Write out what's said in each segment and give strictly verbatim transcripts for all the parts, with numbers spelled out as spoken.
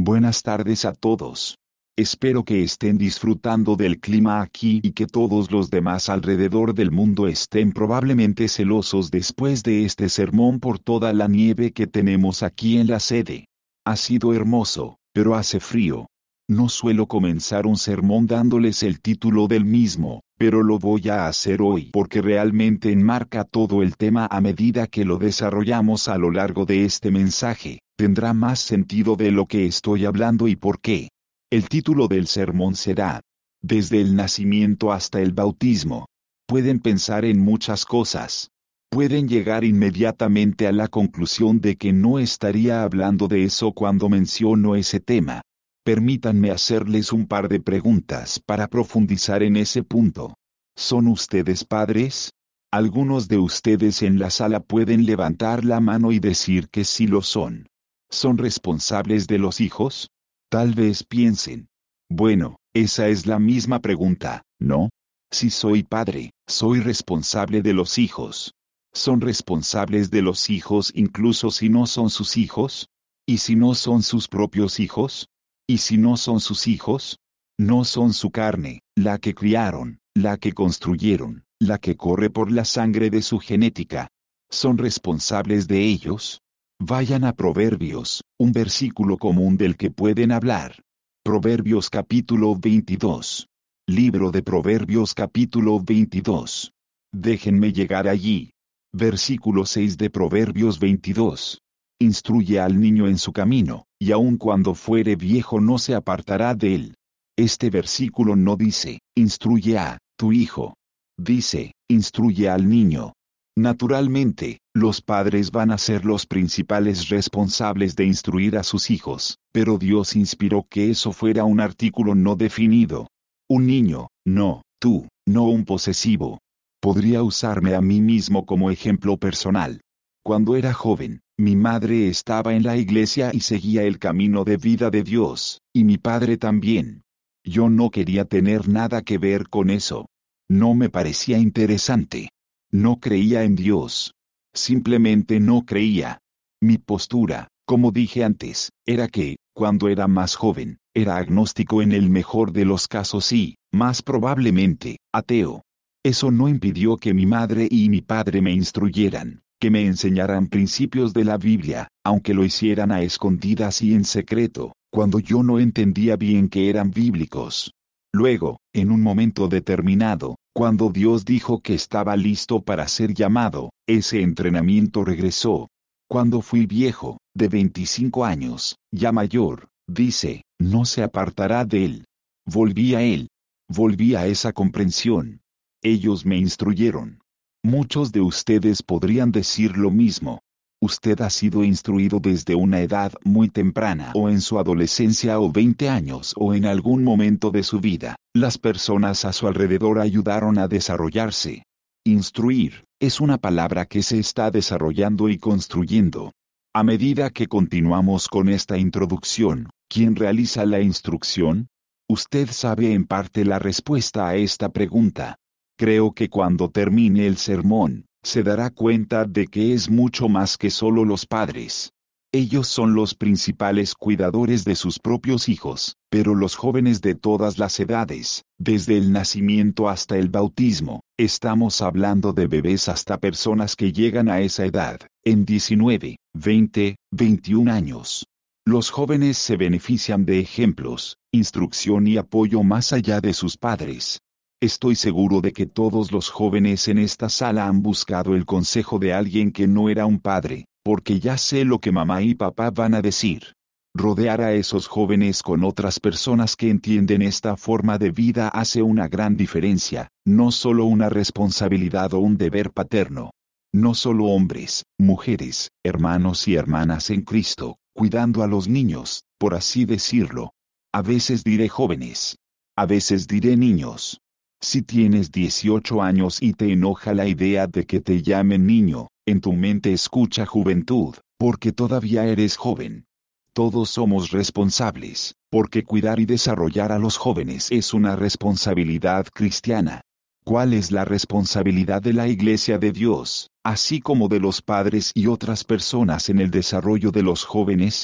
Buenas tardes a todos. Espero que estén disfrutando del clima aquí y que todos los demás alrededor del mundo estén probablemente celosos después de este sermón por toda la nieve que tenemos aquí en la sede. Ha sido hermoso, pero hace frío. No suelo comenzar un sermón dándoles el título del mismo, pero lo voy a hacer hoy porque realmente enmarca todo el tema a medida que lo desarrollamos a lo largo de este mensaje. Tendrá más sentido de lo que estoy hablando y por qué. El título del sermón será, Desde el nacimiento hasta el bautismo. Pueden pensar en muchas cosas. Pueden llegar inmediatamente a la conclusión de que no estaría hablando de eso cuando menciono ese tema. Permítanme hacerles un par de preguntas para profundizar en ese punto. ¿Son ustedes padres? Algunos de ustedes en la sala pueden levantar la mano y decir que sí lo son. ¿Son responsables de los hijos? Tal vez piensen. Bueno, esa es la misma pregunta, ¿no? Si soy padre, soy responsable de los hijos. ¿Son responsables de los hijos incluso si no son sus hijos? ¿Y si no son sus propios hijos? ¿Y si no son sus hijos? No son su carne, la que criaron, la que construyeron, la que corre por la sangre de su genética. ¿Son responsables de ellos? Vayan a Proverbios, un versículo común del que pueden hablar. Proverbios capítulo veintidós. Libro de Proverbios capítulo veintidós. Déjenme llegar allí. Versículo seis de Proverbios veintidós. Instruye al niño en su camino, y aun cuando fuere viejo no se apartará de él. Este versículo no dice, instruye a tu hijo. Dice, instruye al niño. Naturalmente, los padres van a ser los principales responsables de instruir a sus hijos, pero Dios inspiró que eso fuera un artículo no definido. Un niño, no, tú, no un posesivo. Podría usarme a mí mismo como ejemplo personal. Cuando era joven, mi madre estaba en la iglesia y seguía el camino de vida de Dios, y mi padre también. Yo no quería tener nada que ver con eso. No me parecía interesante. No creía en Dios. Simplemente no creía. Mi postura, como dije antes, era que, cuando era más joven, era agnóstico en el mejor de los casos y, más probablemente, ateo. Eso no impidió que mi madre y mi padre me instruyeran, que me enseñaran principios de la Biblia, aunque lo hicieran a escondidas y en secreto, cuando yo no entendía bien que eran bíblicos. Luego, en un momento determinado, cuando Dios dijo que estaba listo para ser llamado, ese entrenamiento regresó. Cuando fui viejo, de veinticinco años, ya mayor, dice, no se apartará de él. Volví a él. Volví a esa comprensión. Ellos me instruyeron. Muchos de ustedes podrían decir lo mismo. Usted ha sido instruido desde una edad muy temprana o en su adolescencia o veinte años o en algún momento de su vida. Las personas a su alrededor ayudaron a desarrollarse. Instruir es una palabra que se está desarrollando y construyendo. A medida que continuamos con esta introducción, ¿quién realiza la instrucción? Usted sabe en parte la respuesta a esta pregunta. Creo que cuando termine el sermón, se dará cuenta de que es mucho más que solo los padres. Ellos son los principales cuidadores de sus propios hijos, pero los jóvenes de todas las edades, desde el nacimiento hasta el bautismo, estamos hablando de bebés hasta personas que llegan a esa edad, en diecinueve, veinte, veintiún años. Los jóvenes se benefician de ejemplos, instrucción y apoyo más allá de sus padres. Estoy seguro de que todos los jóvenes en esta sala han buscado el consejo de alguien que no era un padre, porque ya sé lo que mamá y papá van a decir. Rodear a esos jóvenes con otras personas que entienden esta forma de vida hace una gran diferencia, no solo una responsabilidad o un deber paterno. No solo hombres, mujeres, hermanos y hermanas en Cristo, cuidando a los niños, por así decirlo. A veces diré jóvenes. A veces diré niños. Si tienes dieciocho años y te enoja la idea de que te llamen niño, en tu mente escucha juventud, porque todavía eres joven. Todos somos responsables, porque cuidar y desarrollar a los jóvenes es una responsabilidad cristiana. ¿Cuál es la responsabilidad de la Iglesia de Dios, así como de los padres y otras personas en el desarrollo de los jóvenes?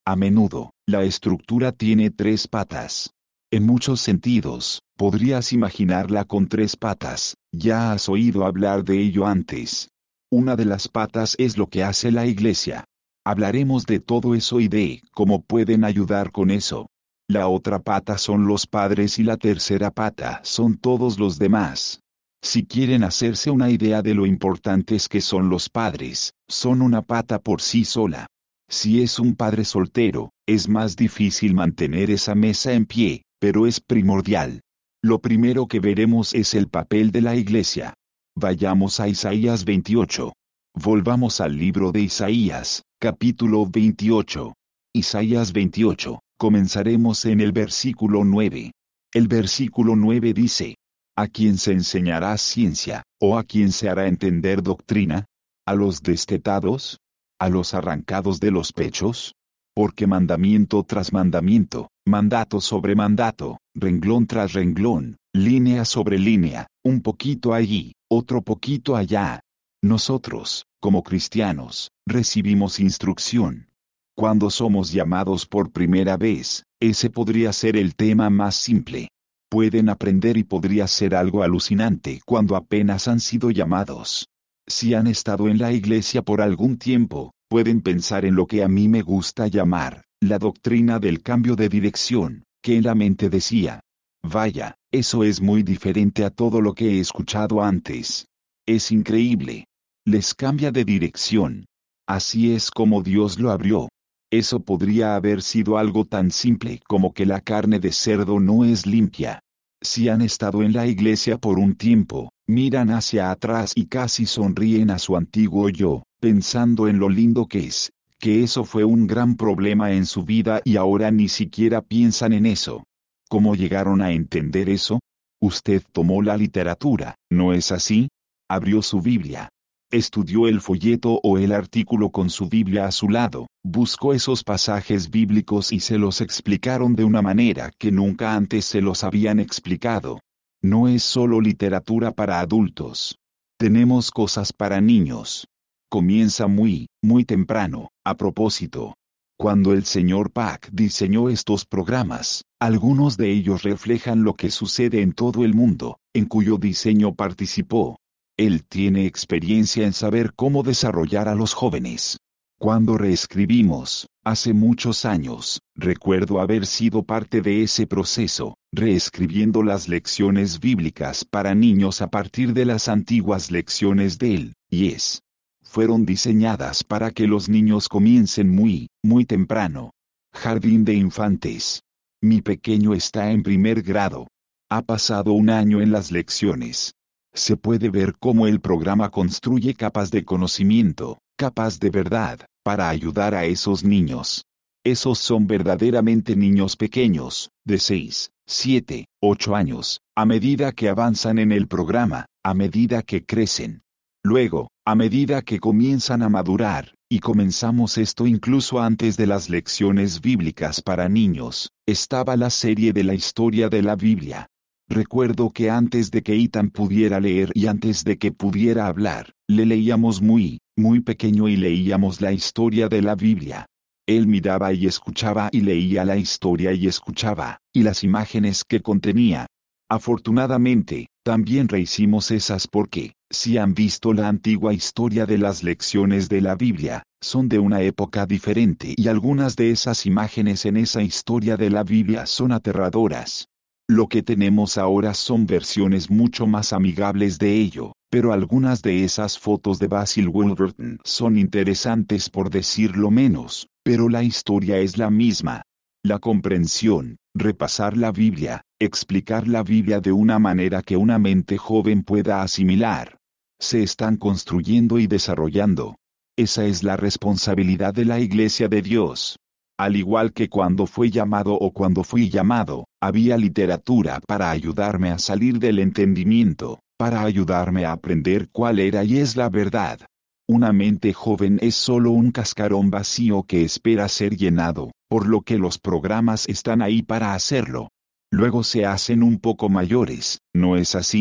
A menudo, la estructura tiene tres patas. En muchos sentidos, podrías imaginarla con tres patas, ya has oído hablar de ello antes. Una de las patas es lo que hace la iglesia. Hablaremos de todo eso y de cómo pueden ayudar con eso. La otra pata son los padres y la tercera pata son todos los demás. Si quieren hacerse una idea de lo importantes que son los padres, son una pata por sí sola. Si es un padre soltero, es más difícil mantener esa mesa en pie, pero es primordial. Lo primero que veremos es el papel de la iglesia. Vayamos a Isaías veintiocho. Volvamos al libro de Isaías, capítulo veintiocho. Isaías veintiocho, comenzaremos en el versículo nueve. El versículo nueve dice: ¿A quién se enseñará ciencia, o a quién se hará entender doctrina? ¿A los destetados? ¿A los arrancados de los pechos? Porque mandamiento tras mandamiento, mandato sobre mandato, renglón tras renglón, línea sobre línea, un poquito allí, otro poquito allá. Nosotros, como cristianos, recibimos instrucción. Cuando somos llamados por primera vez, ese podría ser el tema más simple. Pueden aprender y podría ser algo alucinante cuando apenas han sido llamados. Si han estado en la iglesia por algún tiempo, pueden pensar en lo que a mí me gusta llamar la doctrina del cambio de dirección, que en la mente decía: vaya, eso es muy diferente a todo lo que he escuchado antes. Es increíble. Les cambia de dirección. Así es como Dios lo abrió. Eso podría haber sido algo tan simple como que la carne de cerdo no es limpia. Si han estado en la iglesia por un tiempo, miran hacia atrás y casi sonríen a su antiguo yo, pensando en lo lindo que es, que eso fue un gran problema en su vida y ahora ni siquiera piensan en eso. ¿Cómo llegaron a entender eso? Usted tomó la literatura, ¿no es así? Abrió su Biblia. Estudió el folleto o el artículo con su Biblia a su lado, buscó esos pasajes bíblicos y se los explicaron de una manera que nunca antes se los habían explicado. No es solo literatura para adultos. Tenemos cosas para niños. Comienza muy, muy temprano. A propósito, cuando el señor Pack diseñó estos programas, algunos de ellos reflejan lo que sucede en todo el mundo, en cuyo diseño participó. Él tiene experiencia en saber cómo desarrollar a los jóvenes. Cuando reescribimos, hace muchos años, recuerdo haber sido parte de ese proceso, reescribiendo las lecciones bíblicas para niños a partir de las antiguas lecciones de él, y es. Fueron diseñadas para que los niños comiencen muy, muy temprano. Jardín de infantes. Mi pequeño está en primer grado. Ha pasado un año en las lecciones. Se puede ver cómo el programa construye capas de conocimiento, capas de verdad, para ayudar a esos niños. Esos son verdaderamente niños pequeños, de seis, siete, ocho años, a medida que avanzan en el programa, a medida que crecen. Luego, a medida que comienzan a madurar, y comenzamos esto incluso antes de las lecciones bíblicas para niños, estaba la serie de la historia de la Biblia. Recuerdo que antes de que Ethan pudiera leer y antes de que pudiera hablar, le leíamos muy, muy pequeño y leíamos la historia de la Biblia. Él miraba y escuchaba y leía la historia y escuchaba, y las imágenes que contenía. Afortunadamente, también rehicimos esas porque, si han visto la antigua historia de las lecciones de la Biblia, son de una época diferente y algunas de esas imágenes en esa historia de la Biblia son aterradoras. Lo que tenemos ahora son versiones mucho más amigables de ello, pero algunas de esas fotos de Basil Wolverton son interesantes por decirlo menos, pero la historia es la misma. La comprensión, repasar la Biblia, explicar la Biblia de una manera que una mente joven pueda asimilar. Se están construyendo y desarrollando. Esa es la responsabilidad de la Iglesia de Dios. Al igual que cuando fue llamado o cuando fui llamado, había literatura para ayudarme a salir del entendimiento, para ayudarme a aprender cuál era y es la verdad. Una mente joven es solo un cascarón vacío que espera ser llenado, por lo que los programas están ahí para hacerlo. Luego se hacen un poco mayores, ¿no es así?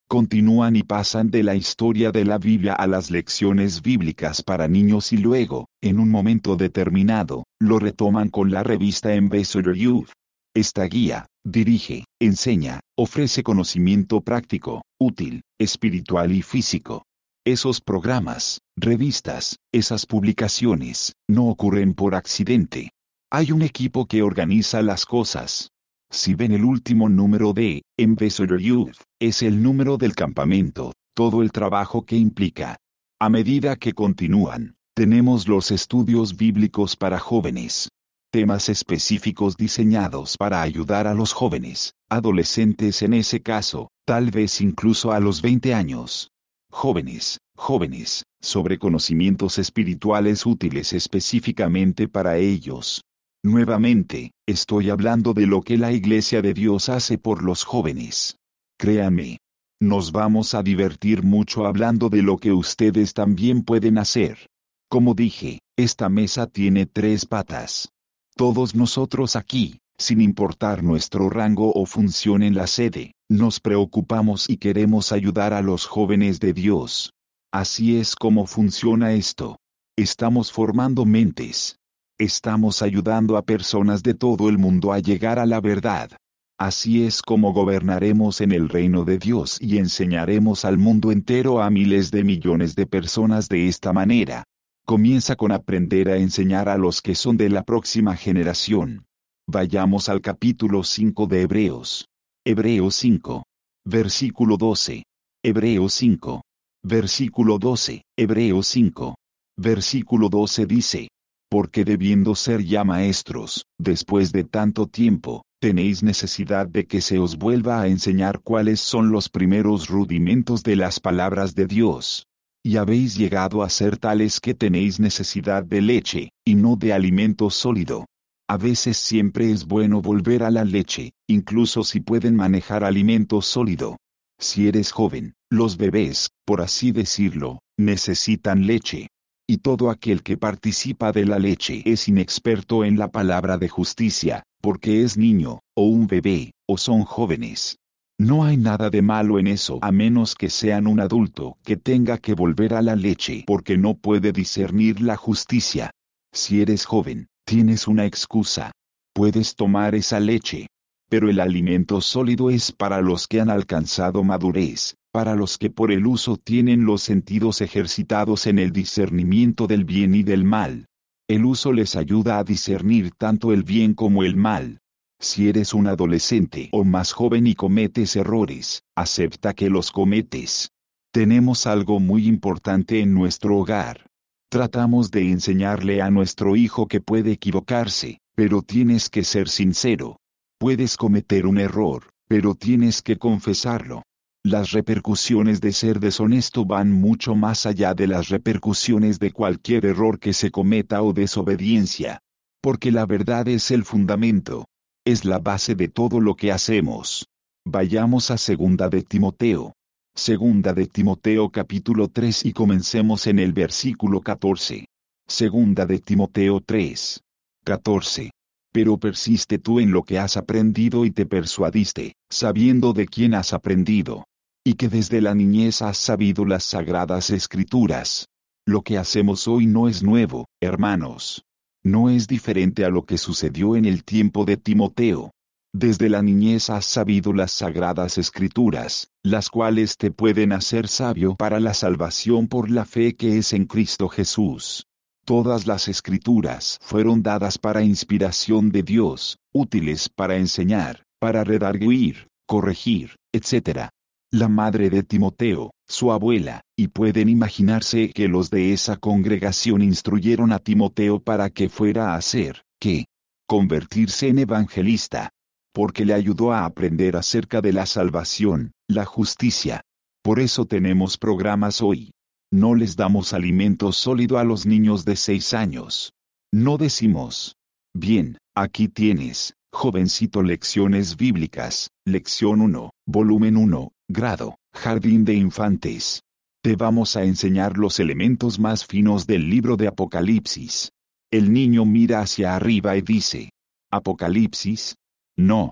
Continúan y pasan de la historia de la Biblia a las lecciones bíblicas para niños y luego, en un momento determinado, lo retoman con la revista Ambassador Youth. Esta guía, dirige, enseña, ofrece conocimiento práctico, útil, espiritual y físico. Esos programas, revistas, esas publicaciones, no ocurren por accidente. Hay un equipo que organiza las cosas. Si ven el último número de Ambassador Youth, es el número del campamento, todo el trabajo que implica. A medida que continúan, tenemos los estudios bíblicos para jóvenes. Temas específicos diseñados para ayudar a los jóvenes, adolescentes en ese caso, tal vez incluso a los veinte años. Jóvenes, jóvenes, sobre conocimientos espirituales útiles específicamente para ellos. Nuevamente, estoy hablando de lo que la Iglesia de Dios hace por los jóvenes. Créanme, nos vamos a divertir mucho hablando de lo que ustedes también pueden hacer. Como dije, esta mesa tiene tres patas. Todos nosotros aquí, sin importar nuestro rango o función en la sede, nos preocupamos y queremos ayudar a los jóvenes de Dios. Así es como funciona esto. Estamos formando mentes. Estamos ayudando a personas de todo el mundo a llegar a la verdad. Así es como gobernaremos en el reino de Dios y enseñaremos al mundo entero a miles de millones de personas de esta manera. Comienza con aprender a enseñar a los que son de la próxima generación. Vayamos al capítulo cinco de Hebreos. Hebreos cinco. Versículo doce. Hebreos cinco. Versículo doce. Hebreos cinco. Versículo doce dice: porque debiendo ser ya maestros, después de tanto tiempo, tenéis necesidad de que se os vuelva a enseñar cuáles son los primeros rudimentos de las palabras de Dios. Y habéis llegado a ser tales que tenéis necesidad de leche, y no de alimento sólido. A veces siempre es bueno volver a la leche, incluso si pueden manejar alimento sólido. Si eres joven, los bebés, por así decirlo, necesitan leche. Y todo aquel que participa de la leche es inexperto en la palabra de justicia, porque es niño, o un bebé, o son jóvenes. No hay nada de malo en eso a menos que sean un adulto que tenga que volver a la leche porque no puede discernir la justicia. Si eres joven, tienes una excusa. Puedes tomar esa leche. Pero el alimento sólido es para los que han alcanzado madurez, para los que por el uso tienen los sentidos ejercitados en el discernimiento del bien y del mal. El uso les ayuda a discernir tanto el bien como el mal. Si eres un adolescente o más joven y cometes errores, acepta que los cometes. Tenemos algo muy importante en nuestro hogar. Tratamos de enseñarle a nuestro hijo que puede equivocarse, pero tienes que ser sincero. Puedes cometer un error, pero tienes que confesarlo. Las repercusiones de ser deshonesto van mucho más allá de las repercusiones de cualquier error que se cometa o desobediencia. Porque la verdad es el fundamento. Es la base de todo lo que hacemos. Vayamos a Segunda de Timoteo. Segunda de Timoteo capítulo tres y comencemos en el versículo catorce. Segunda de Timoteo tres. catorce. Pero persiste tú en lo que has aprendido y te persuadiste, sabiendo de quién has aprendido. Y que desde la niñez has sabido las sagradas escrituras. Lo que hacemos hoy no es nuevo, hermanos. No es diferente a lo que sucedió en el tiempo de Timoteo. Desde la niñez has sabido las sagradas escrituras, las cuales te pueden hacer sabio para la salvación por la fe que es en Cristo Jesús. Todas las escrituras fueron dadas para inspiración de Dios, útiles para enseñar, para redarguir, corregir, etcétera. La madre de Timoteo, su abuela, y pueden imaginarse que los de esa congregación instruyeron a Timoteo para que fuera a hacer, ¿qué? Convertirse en evangelista. Porque le ayudó a aprender acerca de la salvación, la justicia. Por eso tenemos programas hoy. No les damos alimento sólido a los niños de seis años. No decimos, bien, aquí tienes, jovencito, lecciones bíblicas, lección uno, volumen uno, grado, jardín de infantes. Te vamos a enseñar los elementos más finos del libro de Apocalipsis. El niño mira hacia arriba y dice, ¿Apocalipsis? No.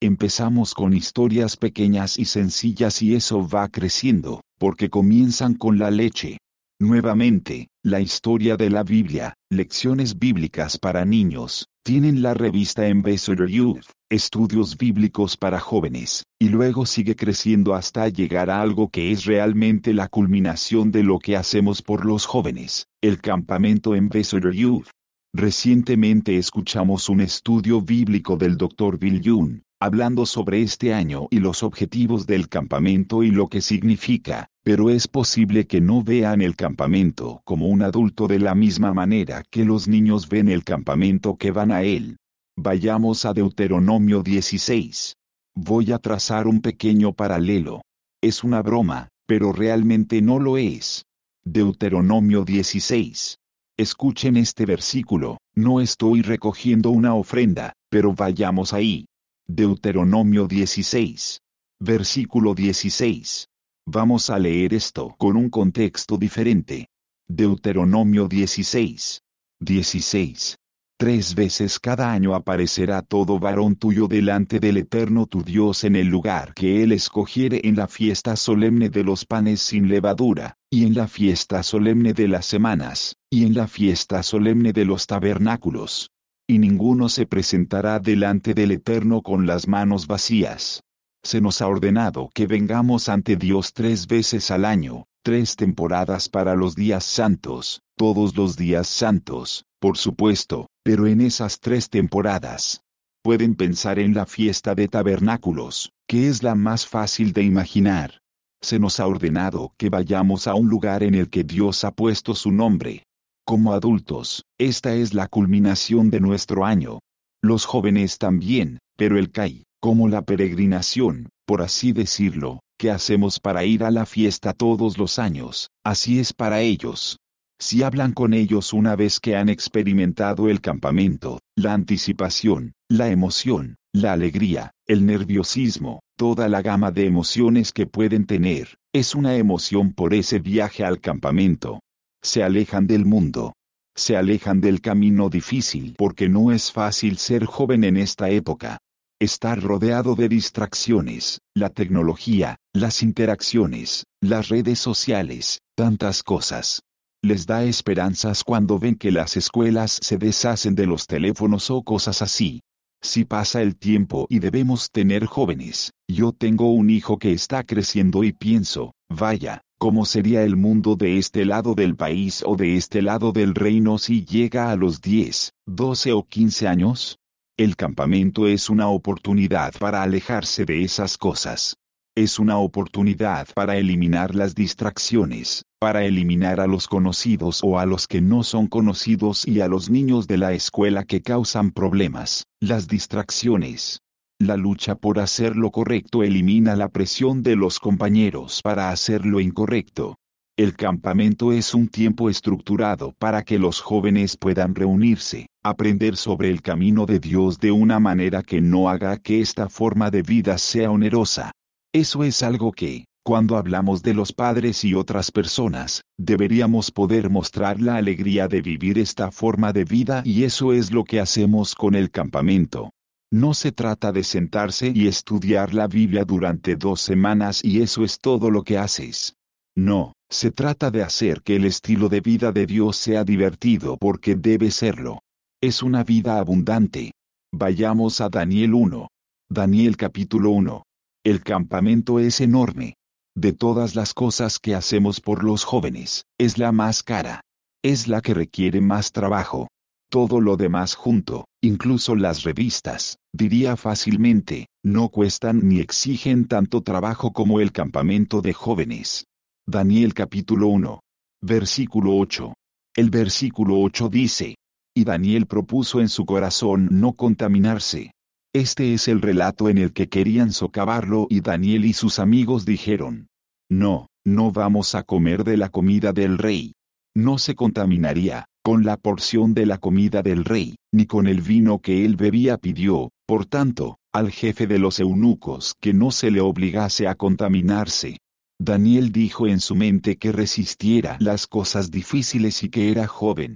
Empezamos con historias pequeñas y sencillas y eso va creciendo, porque comienzan con la leche. Nuevamente, la historia de la Biblia, lecciones bíblicas para niños, tienen la revista Ambassador Youth, estudios bíblicos para jóvenes, y luego sigue creciendo hasta llegar a algo que es realmente la culminación de lo que hacemos por los jóvenes, el campamento Ambassador Youth. Recientemente escuchamos un estudio bíblico del doctor Bill Young, hablando sobre este año y los objetivos del campamento y lo que significa, pero es posible que no vean el campamento como un adulto de la misma manera que los niños ven el campamento que van a él. Vayamos a Deuteronomio dieciséis. Voy a trazar un pequeño paralelo. Es una broma, pero realmente no lo es. Deuteronomio dieciséis. Escuchen este versículo, no estoy recogiendo una ofrenda, pero vayamos ahí. Deuteronomio dieciséis. Versículo dieciséis. Vamos a leer esto con un contexto diferente. Deuteronomio dieciséis. dieciséis. Tres veces cada año aparecerá todo varón tuyo delante del Eterno tu Dios en el lugar que Él escogiere en la fiesta solemne de los panes sin levadura, y en la fiesta solemne de las semanas, y en la fiesta solemne de los tabernáculos. Y ninguno se presentará delante del Eterno con las manos vacías. Se nos ha ordenado que vengamos ante Dios tres veces al año, tres temporadas para los días santos, todos los días santos, por supuesto, pero en esas tres temporadas. Pueden pensar en la fiesta de tabernáculos, que es la más fácil de imaginar. Se nos ha ordenado que vayamos a un lugar en el que Dios ha puesto su nombre. Como adultos, esta es la culminación de nuestro año. Los jóvenes también, pero el C A I, como la peregrinación, por así decirlo, que hacemos para ir a la fiesta todos los años, así es para ellos. Si hablan con ellos una vez que han experimentado el campamento, la anticipación, la emoción, la alegría, el nerviosismo, toda la gama de emociones que pueden tener, es una emoción por ese viaje al campamento. Se alejan del mundo. Se alejan del camino difícil porque no es fácil ser joven en esta época. Estar rodeado de distracciones, la tecnología, las interacciones, las redes sociales, tantas cosas. Les da esperanzas cuando ven que las escuelas se deshacen de los teléfonos o cosas así. Si pasa el tiempo y debemos tener jóvenes, yo tengo un hijo que está creciendo y pienso, vaya, ¿cómo sería el mundo de este lado del país o de este lado del reino si llega a los diez, doce o quince años? El campamento es una oportunidad para alejarse de esas cosas. Es una oportunidad para eliminar las distracciones, para eliminar a los conocidos o a los que no son conocidos y a los niños de la escuela que causan problemas, las distracciones. La lucha por hacer lo correcto elimina la presión de los compañeros para hacer lo incorrecto. El campamento es un tiempo estructurado para que los jóvenes puedan reunirse, aprender sobre el camino de Dios de una manera que no haga que esta forma de vida sea onerosa. Eso es algo que, cuando hablamos de los padres y otras personas, deberíamos poder mostrar la alegría de vivir esta forma de vida y eso es lo que hacemos con el campamento. No se trata de sentarse y estudiar la Biblia durante dos semanas y eso es todo lo que haces. No, se trata de hacer que el estilo de vida de Dios sea divertido porque debe serlo. Es una vida abundante. Vayamos a Daniel uno. Daniel capítulo uno. El campamento es enorme. De todas las cosas que hacemos por los jóvenes, es la más cara. Es la que requiere más trabajo. Todo lo demás junto, incluso las revistas, diría fácilmente, no cuestan ni exigen tanto trabajo como el campamento de jóvenes. Daniel capítulo uno. Versículo ocho. El versículo ocho dice, y Daniel propuso en su corazón no contaminarse. Este es el relato en el que querían socavarlo y Daniel y sus amigos dijeron, no, no vamos a comer de la comida del rey. No se contaminaría con la porción de la comida del rey, ni con el vino que él bebía pidió, por tanto, al jefe de los eunucos que no se le obligase a contaminarse. Daniel dijo en su mente que resistiera las cosas difíciles y que era joven.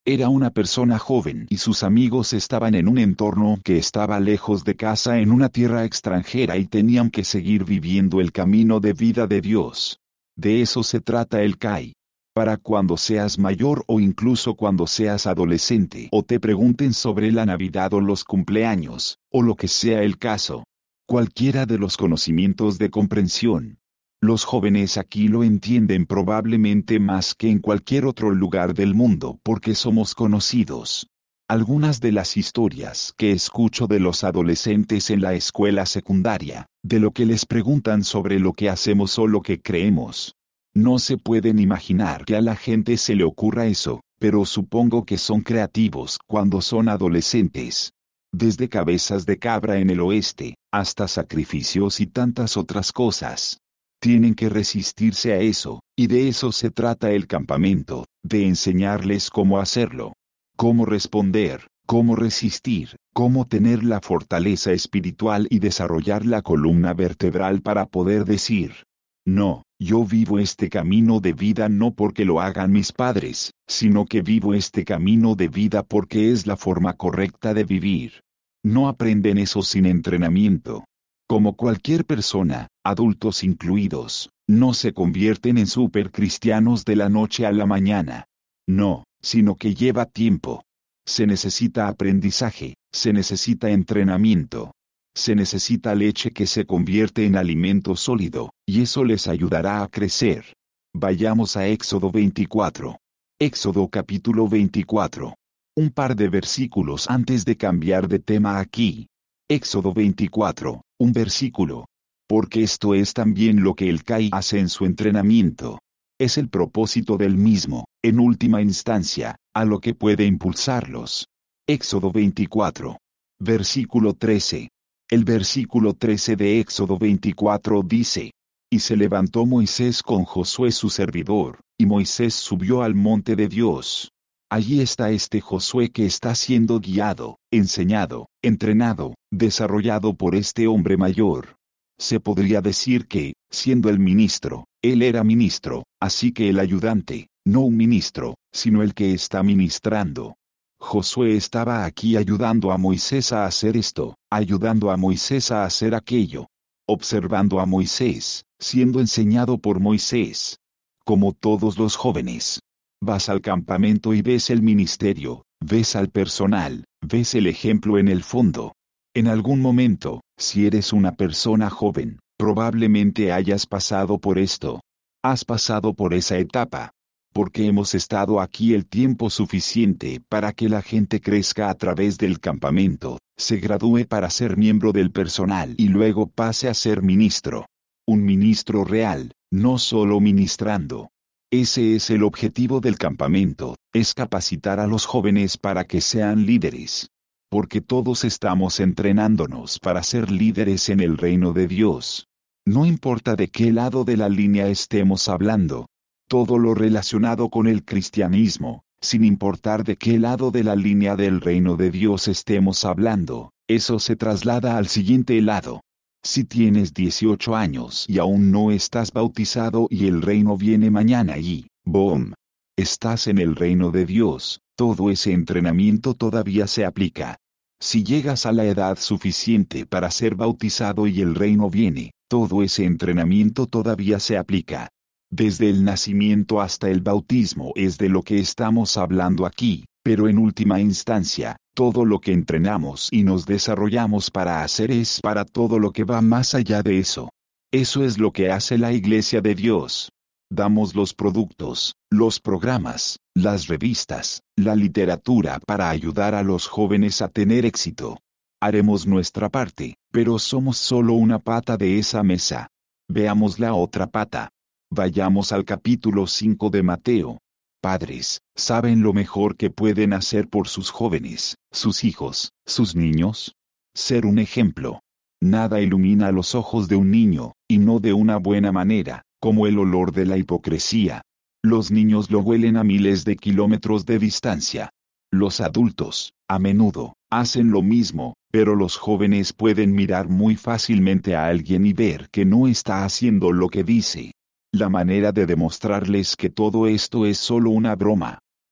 Era una persona joven y sus amigos estaban en un entorno que estaba lejos de casa en una tierra extranjera y tenían que seguir viviendo el camino de vida de Dios. De eso se trata el C A I. Para cuando seas mayor o incluso cuando seas adolescente o te pregunten sobre la Navidad o los cumpleaños, o lo que sea el caso. Cualquiera de los conocimientos de comprensión. Los jóvenes aquí lo entienden probablemente más que en cualquier otro lugar del mundo porque somos conocidos. Algunas de las historias que escucho de los adolescentes en la escuela secundaria, de lo que les preguntan sobre lo que hacemos o lo que creemos. No se pueden imaginar que a la gente se le ocurra eso, pero supongo que son creativos cuando son adolescentes. Desde cabezas de cabra en el oeste, hasta sacrificios y tantas otras cosas. Tienen que resistirse a eso, y de eso se trata el campamento, de enseñarles cómo hacerlo. Cómo responder, cómo resistir, cómo tener la fortaleza espiritual y desarrollar la columna vertebral para poder decir, no, yo vivo este camino de vida no porque lo hagan mis padres, sino que vivo este camino de vida porque es la forma correcta de vivir. No aprenden eso sin entrenamiento. Como cualquier persona, adultos incluidos, no se convierten en supercristianos de la noche a la mañana. No, sino que lleva tiempo. Se necesita aprendizaje, se necesita entrenamiento. Se necesita leche que se convierte en alimento sólido, y eso les ayudará a crecer. Vayamos a Éxodo veinticuatro. Éxodo capítulo veinticuatro. Un par de versículos antes de cambiar de tema aquí. Éxodo veinticuatro, un versículo. Porque esto es también lo que el C A I hace en su entrenamiento. Es el propósito del mismo, en última instancia, a lo que puede impulsarlos. Éxodo veinticuatro. Versículo trece. El versículo trece de Éxodo veinticuatro dice, y se levantó Moisés con Josué su servidor, y Moisés subió al monte de Dios. Allí está este Josué que está siendo guiado, enseñado, entrenado, desarrollado por este hombre mayor. Se podría decir que, siendo el ministro, él era ministro, así que el ayudante, no un ministro, sino el que está ministrando. Josué estaba aquí ayudando a Moisés a hacer esto, ayudando a Moisés a hacer aquello, observando a Moisés, siendo enseñado por Moisés. Como todos los jóvenes. Vas al campamento y ves el ministerio, ves al personal, ves el ejemplo en el fondo. En algún momento, si eres una persona joven, probablemente hayas pasado por esto. Has pasado por esa etapa. Porque hemos estado aquí el tiempo suficiente para que la gente crezca a través del campamento, se gradúe para ser miembro del personal y luego pase a ser ministro. Un ministro real, no solo ministrando. Ese es el objetivo del campamento, es capacitar a los jóvenes para que sean líderes. Porque todos estamos entrenándonos para ser líderes en el reino de Dios. No importa de qué lado de la línea estemos hablando. Todo lo relacionado con el cristianismo, sin importar de qué lado de la línea del reino de Dios estemos hablando, eso se traslada al siguiente lado. Si tienes dieciocho años y aún no estás bautizado y el reino viene mañana y, ¡boom!, estás en el reino de Dios, todo ese entrenamiento todavía se aplica. Si llegas a la edad suficiente para ser bautizado y el reino viene, todo ese entrenamiento todavía se aplica. Desde el nacimiento hasta el bautismo es de lo que estamos hablando aquí, pero en última instancia, todo lo que entrenamos y nos desarrollamos para hacer es para todo lo que va más allá de eso. Eso es lo que hace la Iglesia de Dios. Damos los productos, los programas, las revistas, la literatura para ayudar a los jóvenes a tener éxito. Haremos nuestra parte, pero somos solo una pata de esa mesa. Veamos la otra pata. Vayamos al capítulo cinco de Mateo. Padres, ¿saben lo mejor que pueden hacer por sus jóvenes, sus hijos, sus niños? Ser un ejemplo. Nada ilumina los ojos de un niño, y no de una buena manera, como el olor de la hipocresía. Los niños lo huelen a miles de kilómetros de distancia. Los adultos, a menudo, hacen lo mismo, pero los jóvenes pueden mirar muy fácilmente a alguien y ver que no está haciendo lo que dice. La manera de demostrarles que todo esto es solo una broma.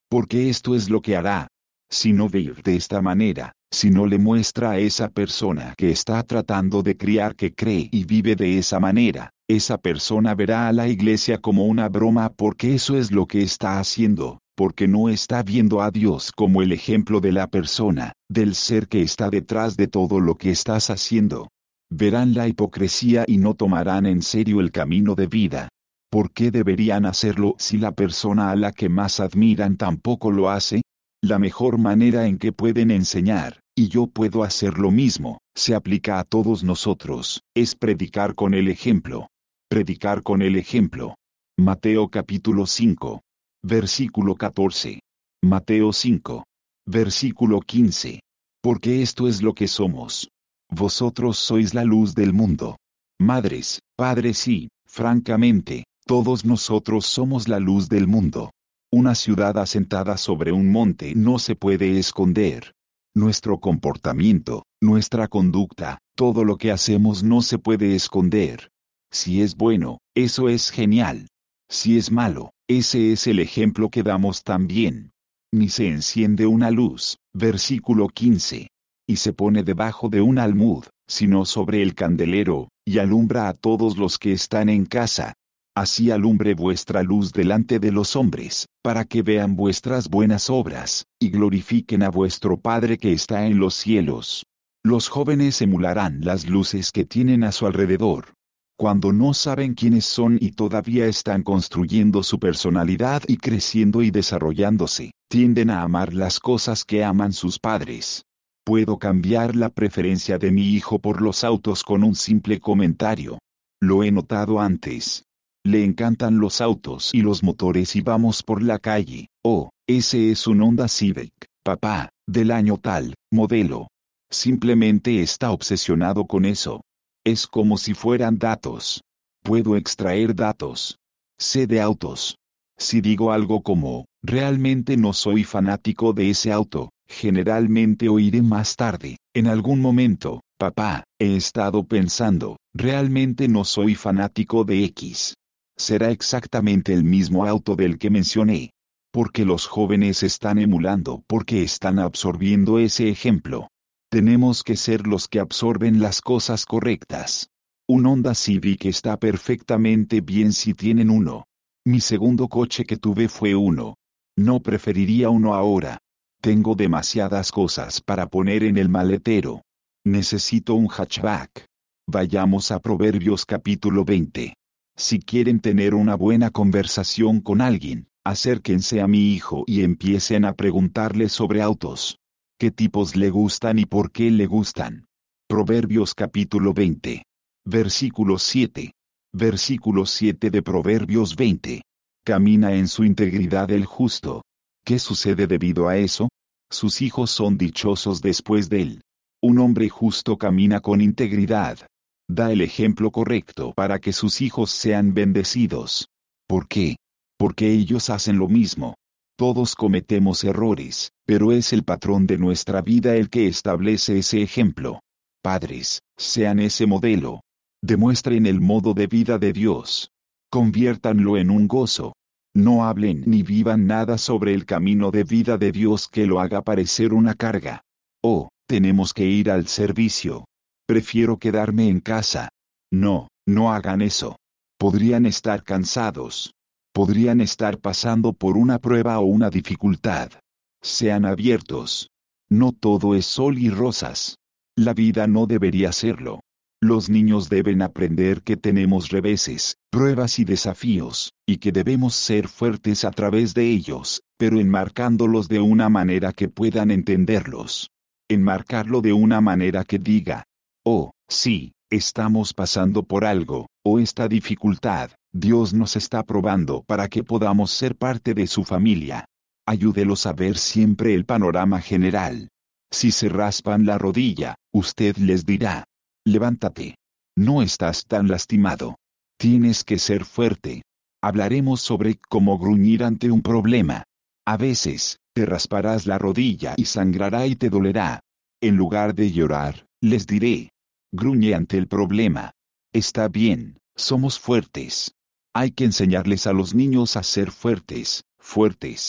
porque esto es lo que hará. Si no ve de esta manera, si no le muestra a esa persona que está tratando de criar que cree y vive de esa manera, esa persona verá a la iglesia como una broma porque eso es lo que está haciendo, porque no está viendo a Dios como el ejemplo de la persona, del ser que está detrás de todo lo que estás haciendo. Verán la hipocresía y no tomarán en serio el camino de vida. ¿Por qué deberían hacerlo si la persona a la que más admiran tampoco lo hace? La mejor manera en que pueden enseñar, y yo puedo hacer lo mismo, se aplica a todos nosotros, es predicar con el ejemplo. Predicar con el ejemplo. Mateo capítulo cinco. Versículo catorce. Mateo cinco. Versículo quince. Porque esto es lo que somos. Vosotros sois la luz del mundo. Madres, padres y, francamente, todos nosotros somos la luz del mundo. Una ciudad asentada sobre un monte no se puede esconder. Nuestro comportamiento, nuestra conducta, todo lo que hacemos no se puede esconder. Si es bueno, eso es genial. Si es malo, ese es el ejemplo que damos también. Ni se enciende una luz, versículo quince, y se pone debajo de un almud, sino sobre el candelero, y alumbra a todos los que están en casa. Así alumbre vuestra luz delante de los hombres, para que vean vuestras buenas obras, y glorifiquen a vuestro Padre que está en los cielos. Los jóvenes emularán las luces que tienen a su alrededor. Cuando no saben quiénes son y todavía están construyendo su personalidad y creciendo y desarrollándose, tienden a amar las cosas que aman sus padres. Puedo cambiar la preferencia de mi hijo por los autos con un simple comentario. Lo he notado antes. Le encantan los autos y los motores y vamos por la calle. Oh, ese es un Honda Civic, papá, del año tal, modelo. Simplemente está obsesionado con eso. Es como si fueran datos. Puedo extraer datos. Sé de autos. Si digo algo como, realmente no soy fanático de ese auto, generalmente oiré más tarde, en algún momento, papá, he estado pensando, realmente no soy fanático de X. Será exactamente el mismo auto del que mencioné. Porque los jóvenes están emulando, porque están absorbiendo ese ejemplo. Tenemos que ser los que absorben las cosas correctas. Un Honda Civic está perfectamente bien si tienen uno. Mi segundo coche que tuve fue uno. No preferiría uno ahora. Tengo demasiadas cosas para poner en el maletero. Necesito un hatchback. Vayamos a Proverbios capítulo veinte. Si quieren tener una buena conversación con alguien, acérquense a mi hijo y empiecen a preguntarle sobre autos. ¿Qué tipos le gustan y por qué le gustan? Proverbios capítulo veinte. Versículo siete. Versículo siete de Proverbios veinte. Camina en su integridad el justo. ¿Qué sucede debido a eso? Sus hijos son dichosos después de él. Un hombre justo camina con integridad. Da el ejemplo correcto para que sus hijos sean bendecidos. ¿Por qué? Porque ellos hacen lo mismo. Todos cometemos errores, pero es el patrón de nuestra vida el que establece ese ejemplo. Padres, sean ese modelo. Demuestren el modo de vida de Dios. Conviértanlo en un gozo. No hablen ni vivan nada sobre el camino de vida de Dios que lo haga parecer una carga. Oh, tenemos que ir al servicio. Prefiero quedarme en casa. No, no hagan eso. Podrían estar cansados. Podrían estar pasando por una prueba o una dificultad. Sean abiertos. No todo es sol y rosas. La vida no debería serlo. Los niños deben aprender que tenemos reveses, pruebas y desafíos, y que debemos ser fuertes a través de ellos, pero enmarcándolos de una manera que puedan entenderlos. Enmarcarlo de una manera que diga, oh, sí, estamos pasando por algo, o esta dificultad, Dios nos está probando para que podamos ser parte de su familia. Ayúdelos a ver siempre el panorama general. Si se raspan la rodilla, usted les dirá, levántate. No estás tan lastimado. Tienes que ser fuerte. Hablaremos sobre cómo gruñir ante un problema. A veces, te rasparás la rodilla y sangrará y te dolerá. En lugar de llorar, les diré, gruñe ante el problema. Está bien, somos fuertes. Hay que enseñarles a los niños a ser fuertes, fuertes.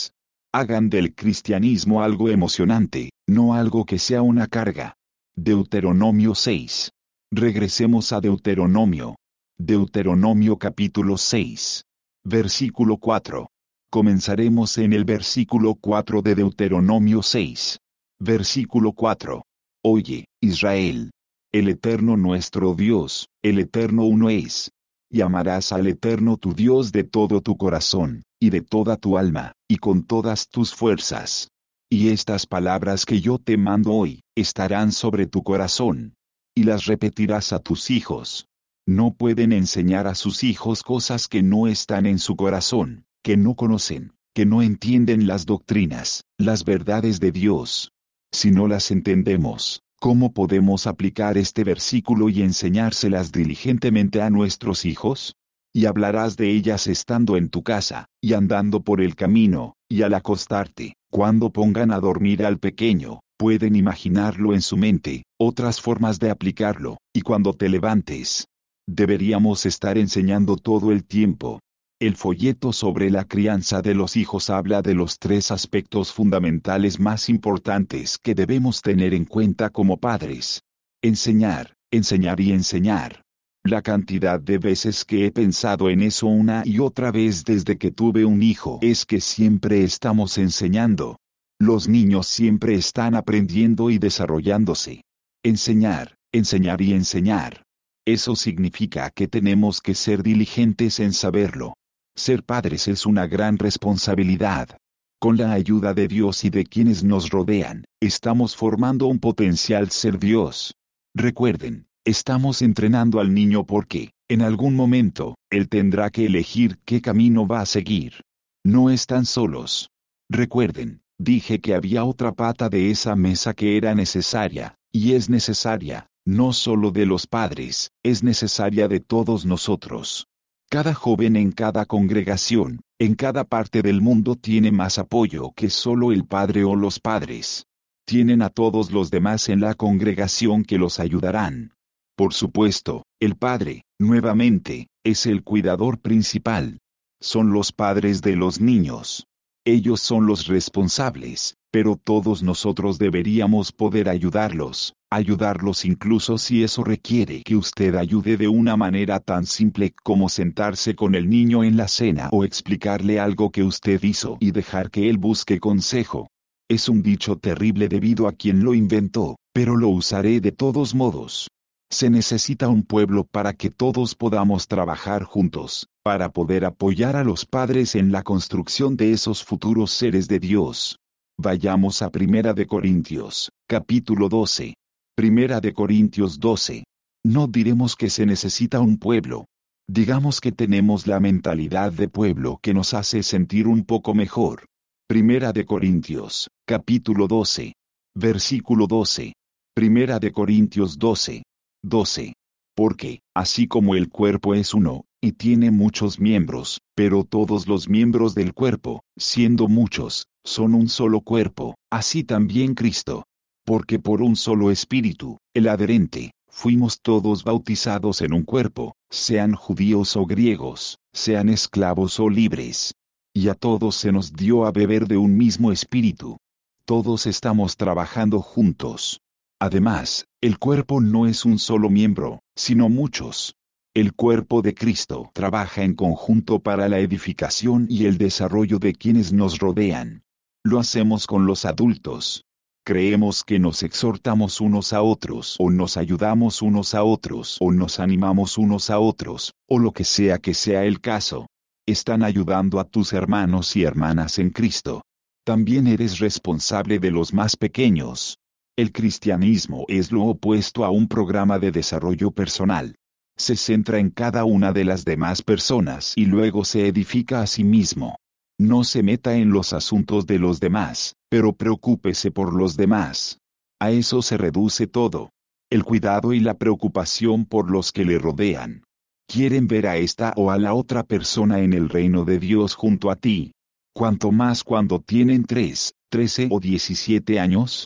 Hagan del cristianismo algo emocionante, no algo que sea una carga. Deuteronomio seis. Regresemos a Deuteronomio. Deuteronomio capítulo seis. Versículo cuatro. Comenzaremos en el versículo cuatro de Deuteronomio seis. Versículo cuatro. Oye, Israel. El Eterno nuestro Dios, el Eterno uno es. Y amarás al Eterno tu Dios de todo tu corazón, y de toda tu alma, y con todas tus fuerzas. Y estas palabras que yo te mando hoy, estarán sobre tu corazón. Y las repetirás a tus hijos. No pueden enseñar a sus hijos cosas que no están en su corazón, que no conocen, que no entienden las doctrinas, las verdades de Dios. Si no las entendemos, ¿cómo podemos aplicar este versículo y enseñárselas diligentemente a nuestros hijos? Y hablarás de ellas estando en tu casa, y andando por el camino, y al acostarte, cuando pongan a dormir al pequeño, pueden imaginarlo en su mente, otras formas de aplicarlo, y cuando te levantes. Deberíamos estar enseñando todo el tiempo. El folleto sobre la crianza de los hijos habla de los tres aspectos fundamentales más importantes que debemos tener en cuenta como padres. Enseñar, enseñar y enseñar. La cantidad de veces que he pensado en eso una y otra vez desde que tuve un hijo es que siempre estamos enseñando. Los niños siempre están aprendiendo y desarrollándose. Enseñar, enseñar y enseñar. Eso significa que tenemos que ser diligentes en saberlo. Ser padres es una gran responsabilidad. Con la ayuda de Dios y de quienes nos rodean, estamos formando un potencial ser Dios. Recuerden, estamos entrenando al niño porque, en algún momento, él tendrá que elegir qué camino va a seguir. No están solos. Recuerden, dije que había otra pata de esa mesa que era necesaria, y es necesaria, no solo de los padres, es necesaria de todos nosotros. Cada joven en cada congregación, en cada parte del mundo tiene más apoyo que solo el padre o los padres. Tienen a todos los demás en la congregación que los ayudarán. Por supuesto, el padre, nuevamente, es el cuidador principal. Son los padres de los niños. Ellos son los responsables, pero todos nosotros deberíamos poder ayudarlos, ayudarlos incluso si eso requiere que usted ayude de una manera tan simple como sentarse con el niño en la cena o explicarle algo que usted hizo y dejar que él busque consejo. Es un dicho terrible debido a quien lo inventó, pero lo usaré de todos modos. Se necesita un pueblo para que todos podamos trabajar juntos, para poder apoyar a los padres en la construcción de esos futuros seres de Dios. Vayamos a Primera de Corintios, capítulo doce. Primera de Corintios doce. No diremos que se necesita un pueblo. Digamos que tenemos la mentalidad de pueblo que nos hace sentir un poco mejor. Primera de Corintios, capítulo doce. Versículo doce. Primera de Corintios doce. doce. Porque, así como el cuerpo es uno, y tiene muchos miembros, pero todos los miembros del cuerpo, siendo muchos, son un solo cuerpo, así también Cristo. Porque por un solo espíritu, el adherente, fuimos todos bautizados en un cuerpo, sean judíos o griegos, sean esclavos o libres. Y a todos se nos dio a beber de un mismo espíritu. Todos estamos trabajando juntos. Además, el cuerpo no es un solo miembro, sino muchos. El cuerpo de Cristo trabaja en conjunto para la edificación y el desarrollo de quienes nos rodean. Lo hacemos con los adultos. Creemos que nos exhortamos unos a otros, o nos ayudamos unos a otros, o nos animamos unos a otros, o lo que sea que sea el caso. Están ayudando a tus hermanos y hermanas en Cristo. También eres responsable de los más pequeños. El cristianismo es lo opuesto a un programa de desarrollo personal. Se centra en cada una de las demás personas y luego se edifica a sí mismo. No se meta en los asuntos de los demás, pero preocúpese por los demás. A eso se reduce todo. El cuidado y la preocupación por los que le rodean. ¿Quieren ver a esta o a la otra persona en el reino de Dios junto a ti? Cuanto más cuando tienen tres, trece o diecisiete años.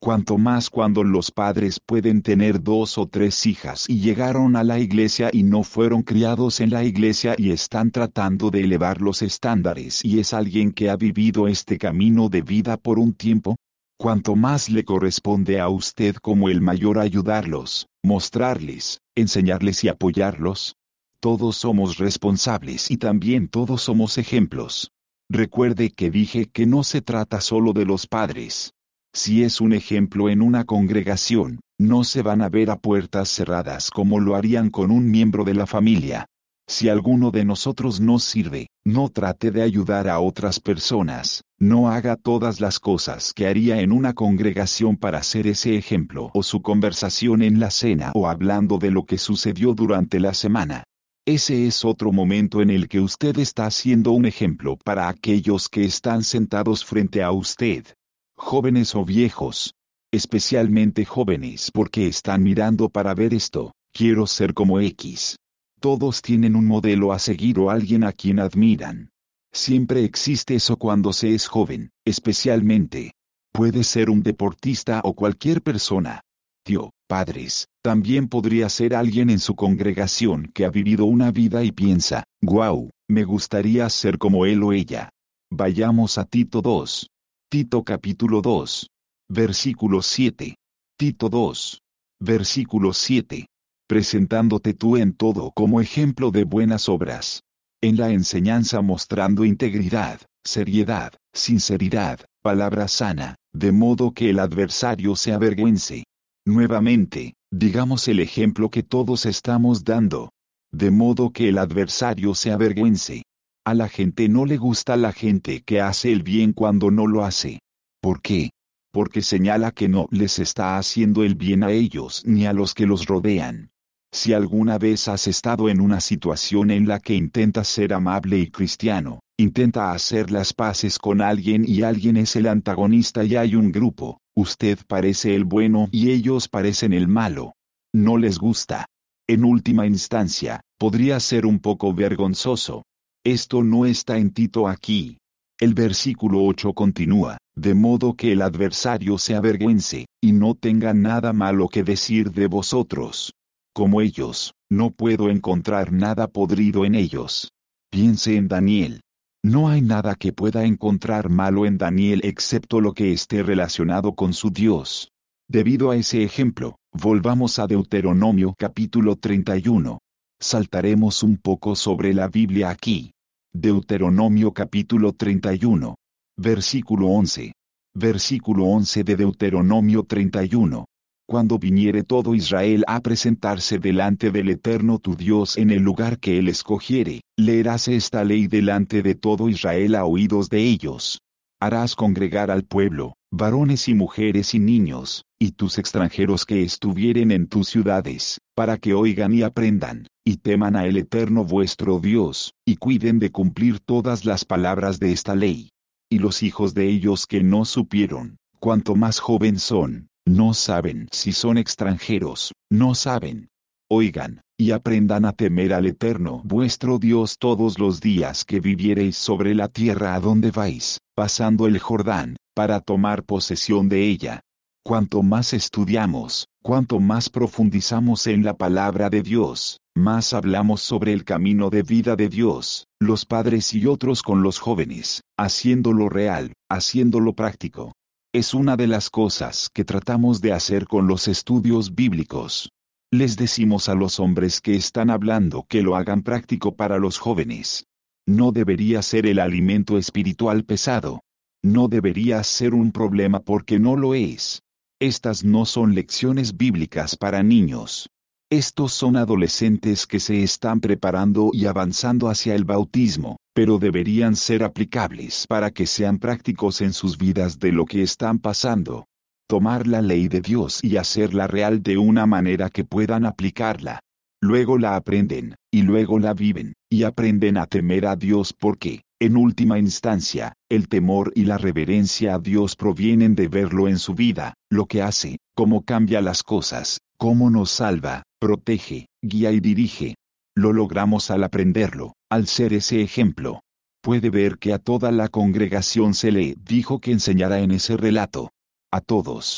Cuanto más cuando los padres pueden tener dos o tres hijas y llegaron a la iglesia y no fueron criados en la iglesia y están tratando de elevar los estándares y es alguien que ha vivido este camino de vida por un tiempo. Cuanto más le corresponde a usted como el mayor ayudarlos, mostrarles, enseñarles y apoyarlos. Todos somos responsables y también todos somos ejemplos. Recuerde que dije que no se trata solo de los padres. Si es un ejemplo en una congregación, no se van a ver a puertas cerradas como lo harían con un miembro de la familia. Si alguno de nosotros no sirve, no trate de ayudar a otras personas, no haga todas las cosas que haría en una congregación para ser ese ejemplo o su conversación en la cena o hablando de lo que sucedió durante la semana. Ese es otro momento en el que usted está siendo un ejemplo para aquellos que están sentados frente a usted. Jóvenes o viejos, especialmente jóvenes porque están mirando para ver esto, quiero ser como X. Todos tienen un modelo a seguir o alguien a quien admiran. Siempre existe eso cuando se es joven, especialmente. Puede ser un deportista o cualquier persona. Tío, padres, también podría ser alguien en su congregación que ha vivido una vida y piensa, wow, me gustaría ser como él o ella. Vayamos a Tito dos. Tito capítulo dos. Versículo siete. Tito dos. Versículo siete. Presentándote tú en todo como ejemplo de buenas obras. En la enseñanza mostrando integridad, seriedad, sinceridad, palabra sana, de modo que el adversario se avergüence. Nuevamente, digamos el ejemplo que todos estamos dando. De modo que el adversario se avergüence. A la gente no le gusta la gente que hace el bien cuando no lo hace. ¿Por qué? Porque señala que no les está haciendo el bien a ellos ni a los que los rodean. Si alguna vez has estado en una situación en la que intentas ser amable y cristiano, intenta hacer las paces con alguien y alguien es el antagonista y hay un grupo, usted parece el bueno y ellos parecen el malo. No les gusta. En última instancia, podría ser un poco vergonzoso. Esto no está en Tito aquí. El versículo ocho continúa, de modo que el adversario se avergüence, y no tenga nada malo que decir de vosotros. Como ellos, no puedo encontrar nada podrido en ellos. Piense en Daniel. No hay nada que pueda encontrar malo en Daniel excepto lo que esté relacionado con su Dios. Debido a ese ejemplo, volvamos a Deuteronomio capítulo treinta y uno. Saltaremos un poco sobre la Biblia aquí. Deuteronomio capítulo treinta y uno. Versículo once. Versículo once de Deuteronomio treinta y uno. Cuando viniere todo Israel a presentarse delante del Eterno tu Dios en el lugar que él escogiere, leerás esta ley delante de todo Israel a oídos de ellos. Harás congregar al pueblo, varones y mujeres y niños, y tus extranjeros que estuvieren en tus ciudades, para que oigan y aprendan, y teman a el Eterno vuestro Dios, y cuiden de cumplir todas las palabras de esta ley. Y los hijos de ellos que no supieron, cuanto más joven son, no saben si son extranjeros, no saben. Oigan, y aprendan a temer al Eterno vuestro Dios todos los días que viviereis sobre la tierra a donde vais, pasando el Jordán, para tomar posesión de ella. Cuanto más estudiamos, cuanto más profundizamos en la palabra de Dios, más hablamos sobre el camino de vida de Dios, los padres y otros con los jóvenes, haciéndolo real, haciéndolo práctico. Es una de las cosas que tratamos de hacer con los estudios bíblicos. Les decimos a los hombres que están hablando que lo hagan práctico para los jóvenes. No debería ser el alimento espiritual pesado. No debería ser un problema porque no lo es. Estas no son lecciones bíblicas para niños. Estos son adolescentes que se están preparando y avanzando hacia el bautismo, pero deberían ser aplicables para que sean prácticos en sus vidas de lo que están pasando. Tomar la ley de Dios y hacerla real de una manera que puedan aplicarla. Luego la aprenden, y luego la viven, y aprenden a temer a Dios porque, en última instancia, el temor y la reverencia a Dios provienen de verlo en su vida, lo que hace, cómo cambia las cosas, cómo nos salva, protege, guía y dirige. Lo logramos al aprenderlo, al ser ese ejemplo. Puede ver que a toda la congregación se le dijo que enseñara en ese relato. A todos.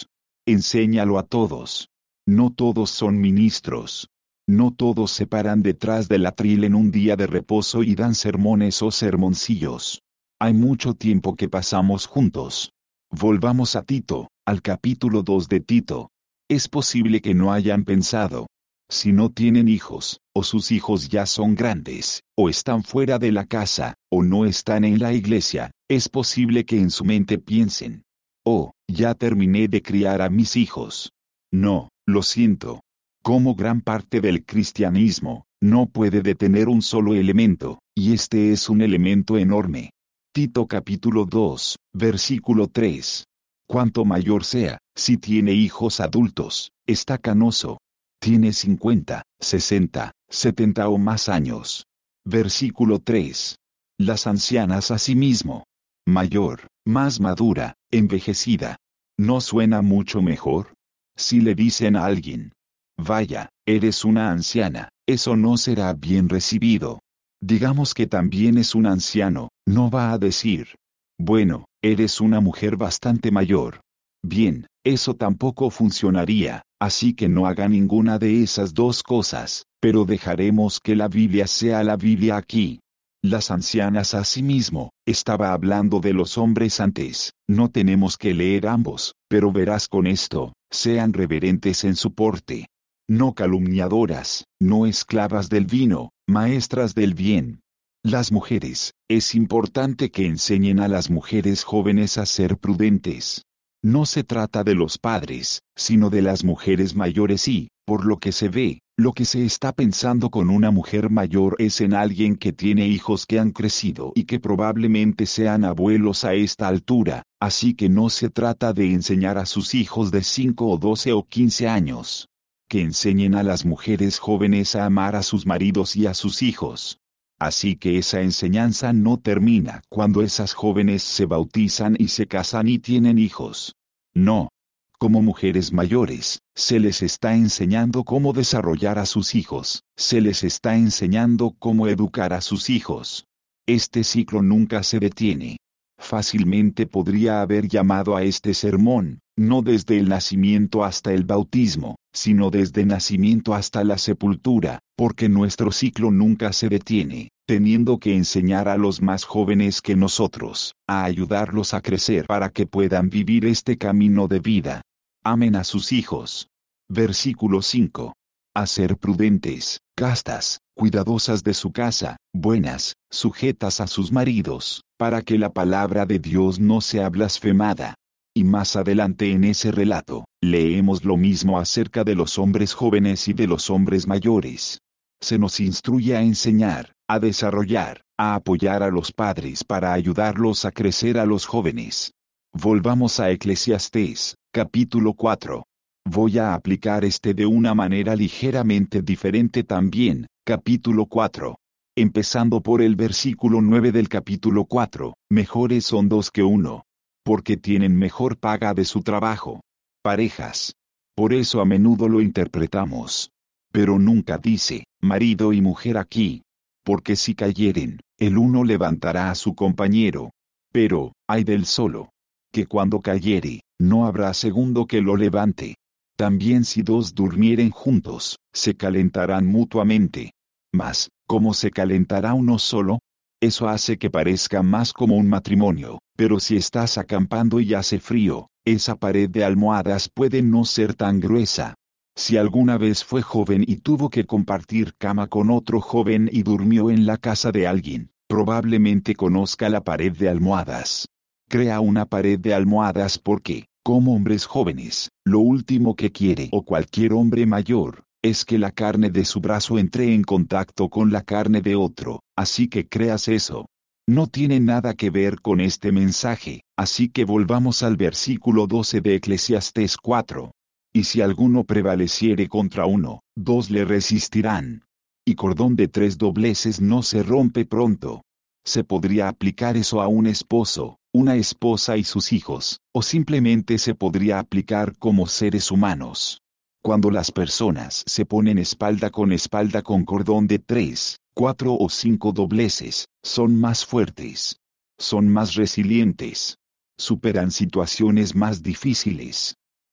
Enséñalo a todos. No todos son ministros. No todos se paran detrás del atril en un día de reposo y dan sermones o sermoncillos. Hay mucho tiempo que pasamos juntos. Volvamos a Tito, al capítulo dos de Tito. Es posible que no hayan pensado. Si no tienen hijos, o sus hijos ya son grandes, o están fuera de la casa, o no están en la iglesia, es posible que en su mente piensen: oh, ya terminé de criar a mis hijos. No, lo siento. Como gran parte del cristianismo, no puede detener un solo elemento, y este es un elemento enorme. Tito capítulo dos, versículo tres. Cuanto mayor sea, si tiene hijos adultos, está canoso. Tiene cincuenta, sesenta, setenta o más años. Versículo tres. Las ancianas asimismo. Mayor, más madura, envejecida. ¿No suena mucho mejor? Si le dicen a alguien: vaya, eres una anciana, eso no será bien recibido. Digamos que también es un anciano, no va a decir: bueno, eres una mujer bastante mayor. Bien, eso tampoco funcionaría, así que no haga ninguna de esas dos cosas, pero dejaremos que la Biblia sea la Biblia aquí. Las ancianas asimismo, estaba hablando de los hombres antes, no tenemos que leer ambos, pero verás con esto: sean reverentes en su porte. No calumniadoras, no esclavas del vino, maestras del bien. Las mujeres, es importante que enseñen a las mujeres jóvenes a ser prudentes. No se trata de los padres, sino de las mujeres mayores y, por lo que se ve, lo que se está pensando con una mujer mayor es en alguien que tiene hijos que han crecido y que probablemente sean abuelos a esta altura, así que no se trata de enseñar a sus hijos de cinco o doce o quince años. Que enseñen a las mujeres jóvenes a amar a sus maridos y a sus hijos. Así que esa enseñanza no termina cuando esas jóvenes se bautizan y se casan y tienen hijos. No. Como mujeres mayores, se les está enseñando cómo desarrollar a sus hijos, se les está enseñando cómo educar a sus hijos. Este ciclo nunca se detiene. Fácilmente podría haber llamado a este sermón: no desde el nacimiento hasta el bautismo, sino desde nacimiento hasta la sepultura, porque nuestro ciclo nunca se detiene, teniendo que enseñar a los más jóvenes que nosotros, a ayudarlos a crecer para que puedan vivir este camino de vida. Amen a sus hijos. Versículo cinco. A ser prudentes, castas, cuidadosas de su casa, buenas, sujetas a sus maridos, para que la palabra de Dios no sea blasfemada. Y más adelante en ese relato, leemos lo mismo acerca de los hombres jóvenes y de los hombres mayores. Se nos instruye a enseñar, a desarrollar, a apoyar a los padres para ayudarlos a crecer a los jóvenes. Volvamos a Eclesiastés, capítulo cuatro. Voy a aplicar este de una manera ligeramente diferente también, capítulo cuatro. Empezando por el versículo nueve del capítulo cuatro, mejores son dos que uno, porque tienen mejor paga de su trabajo. Parejas. Por eso a menudo lo interpretamos. Pero nunca dice, marido y mujer aquí. Porque si cayeren, el uno levantará a su compañero. Pero, ay del solo, que cuando cayere, no habrá segundo que lo levante. También si dos durmieren juntos, se calentarán mutuamente. Mas, ¿cómo se calentará uno solo? Eso hace que parezca más como un matrimonio, pero si estás acampando y hace frío, esa pared de almohadas puede no ser tan gruesa. Si alguna vez fue joven y tuvo que compartir cama con otro joven y durmió en la casa de alguien, probablemente conozca la pared de almohadas. Crea una pared de almohadas porque, como hombres jóvenes, lo último que quiere o cualquier hombre mayor, es que la carne de su brazo entre en contacto con la carne de otro, así que creas eso. No tiene nada que ver con este mensaje, así que volvamos al versículo doce de Eclesiastés cuatro. Y si alguno prevaleciere contra uno, dos le resistirán. Y cordón de tres dobleces no se rompe pronto. Se podría aplicar eso a un esposo, una esposa y sus hijos, o simplemente se podría aplicar como seres humanos. Cuando las personas se ponen espalda con espalda con cordón de tres, cuatro o cinco dobleces, son más fuertes. Son más resilientes. Superan situaciones más difíciles.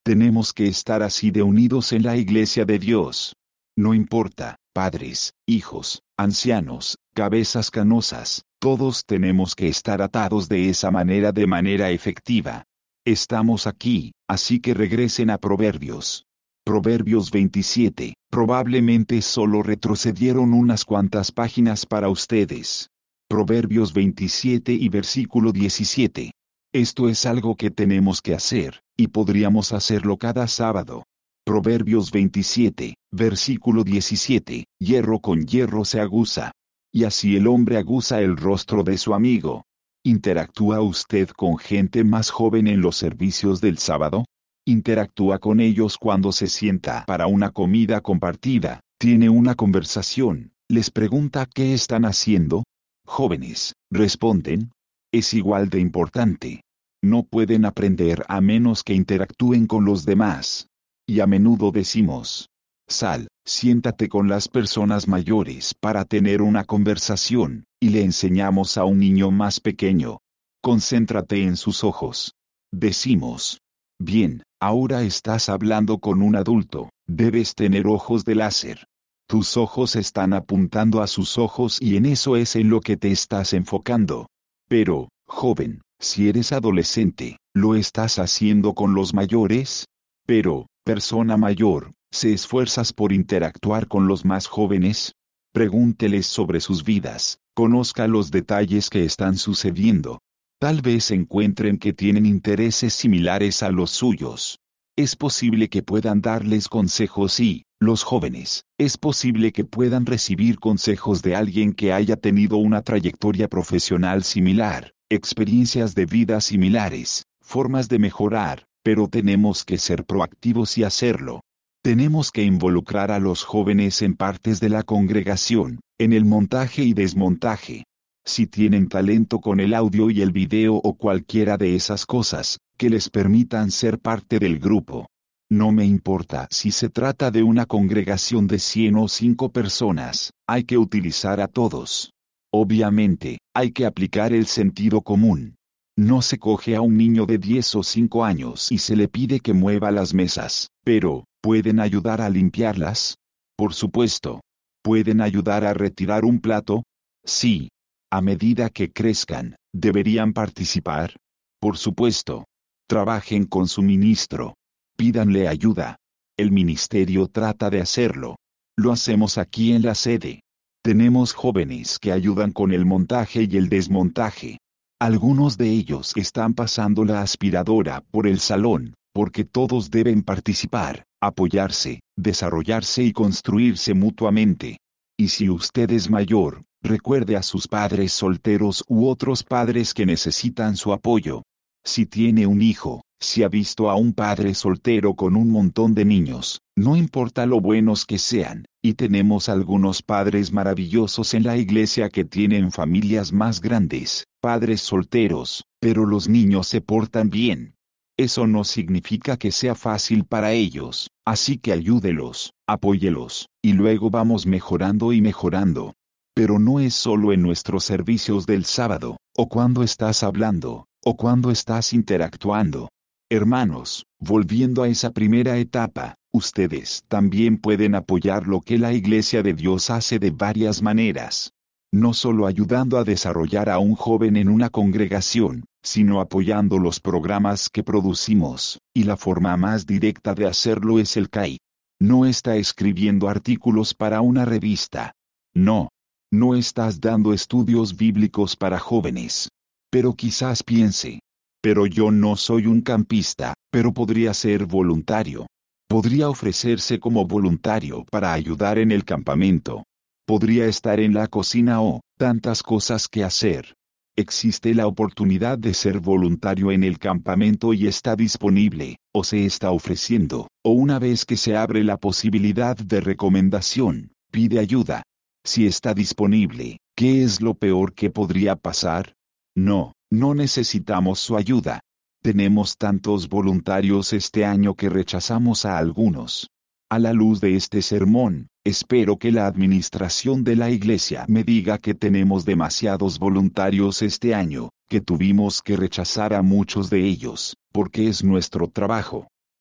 Tenemos que estar así de unidos en la iglesia de Dios. No importa, padres, hijos, ancianos, cabezas canosas, todos tenemos que estar atados de esa manera de manera efectiva. Estamos aquí, así que regresen a Proverbios. Proverbios veintisiete, probablemente solo retrocedieron unas cuantas páginas para ustedes. Proverbios veintisiete y versículo diecisiete. Esto es algo que tenemos que hacer, y podríamos hacerlo cada sábado. Proverbios veintisiete, versículo diecisiete, hierro con hierro se aguza. Y así el hombre aguza el rostro de su amigo. ¿Interactúa usted con gente más joven en los servicios del sábado? ¿Interactúa con ellos cuando se sienta para una comida compartida, tiene una conversación, les pregunta qué están haciendo? Jóvenes, responden. Es igual de importante. No pueden aprender a menos que interactúen con los demás. Y a menudo decimos, sal, siéntate con las personas mayores para tener una conversación, y le enseñamos a un niño más pequeño. Concéntrate en sus ojos. Decimos, bien, ahora estás hablando con un adulto, debes tener ojos de láser. Tus ojos están apuntando a sus ojos y en eso es en lo que te estás enfocando. Pero, joven, si eres adolescente, ¿lo estás haciendo con los mayores? Pero, persona mayor, ¿se esfuerzas por interactuar con los más jóvenes? Pregúnteles sobre sus vidas, conozca los detalles que están sucediendo. Tal vez encuentren que tienen intereses similares a los suyos. Es posible que puedan darles consejos y, los jóvenes, es posible que puedan recibir consejos de alguien que haya tenido una trayectoria profesional similar, experiencias de vida similares, formas de mejorar, pero tenemos que ser proactivos y hacerlo. Tenemos que involucrar a los jóvenes en partes de la congregación, en el montaje y desmontaje. Si tienen talento con el audio y el video o cualquiera de esas cosas, que les permitan ser parte del grupo. No me importa si se trata de una congregación de cien o cinco personas, hay que utilizar a todos. Obviamente, hay que aplicar el sentido común. No se coge a un niño de diez o cinco años y se le pide que mueva las mesas, pero, ¿pueden ayudar a limpiarlas? Por supuesto. ¿Pueden ayudar a retirar un plato? Sí. A medida que crezcan, ¿deberían participar? Por supuesto. Trabajen con su ministro. Pídanle ayuda. El ministerio trata de hacerlo. Lo hacemos aquí en la sede. Tenemos jóvenes que ayudan con el montaje y el desmontaje. Algunos de ellos están pasando la aspiradora por el salón, porque todos deben participar, apoyarse, desarrollarse y construirse mutuamente. Y si usted es mayor, recuerde a sus padres solteros u otros padres que necesitan su apoyo. Si tiene un hijo, si ha visto a un padre soltero con un montón de niños, no importa lo buenos que sean, y tenemos algunos padres maravillosos en la iglesia que tienen familias más grandes, padres solteros, pero los niños se portan bien. Eso no significa que sea fácil para ellos, así que ayúdelos, apóyelos, y luego vamos mejorando y mejorando. Pero no es solo en nuestros servicios del sábado, o cuando estás hablando, o cuando estás interactuando. Hermanos, volviendo a esa primera etapa, ustedes también pueden apoyar lo que la Iglesia de Dios hace de varias maneras. No solo ayudando a desarrollar a un joven en una congregación, sino apoyando los programas que producimos, y la forma más directa de hacerlo es el C A I. No está escribiendo artículos para una revista. No. No estás dando estudios bíblicos para jóvenes. Pero quizás piense, pero yo no soy un campista, pero podría ser voluntario. Podría ofrecerse como voluntario para ayudar en el campamento. Podría estar en la cocina o, tantas cosas que hacer. Existe la oportunidad de ser voluntario en el campamento y está disponible, o se está ofreciendo, o una vez que se abre la posibilidad de recomendación, pide ayuda. Si está disponible, ¿qué es lo peor que podría pasar? No, no necesitamos su ayuda. Tenemos tantos voluntarios este año que rechazamos a algunos. A la luz de este sermón, espero que la administración de la iglesia me diga que tenemos demasiados voluntarios este año, que tuvimos que rechazar a muchos de ellos, porque es nuestro trabajo.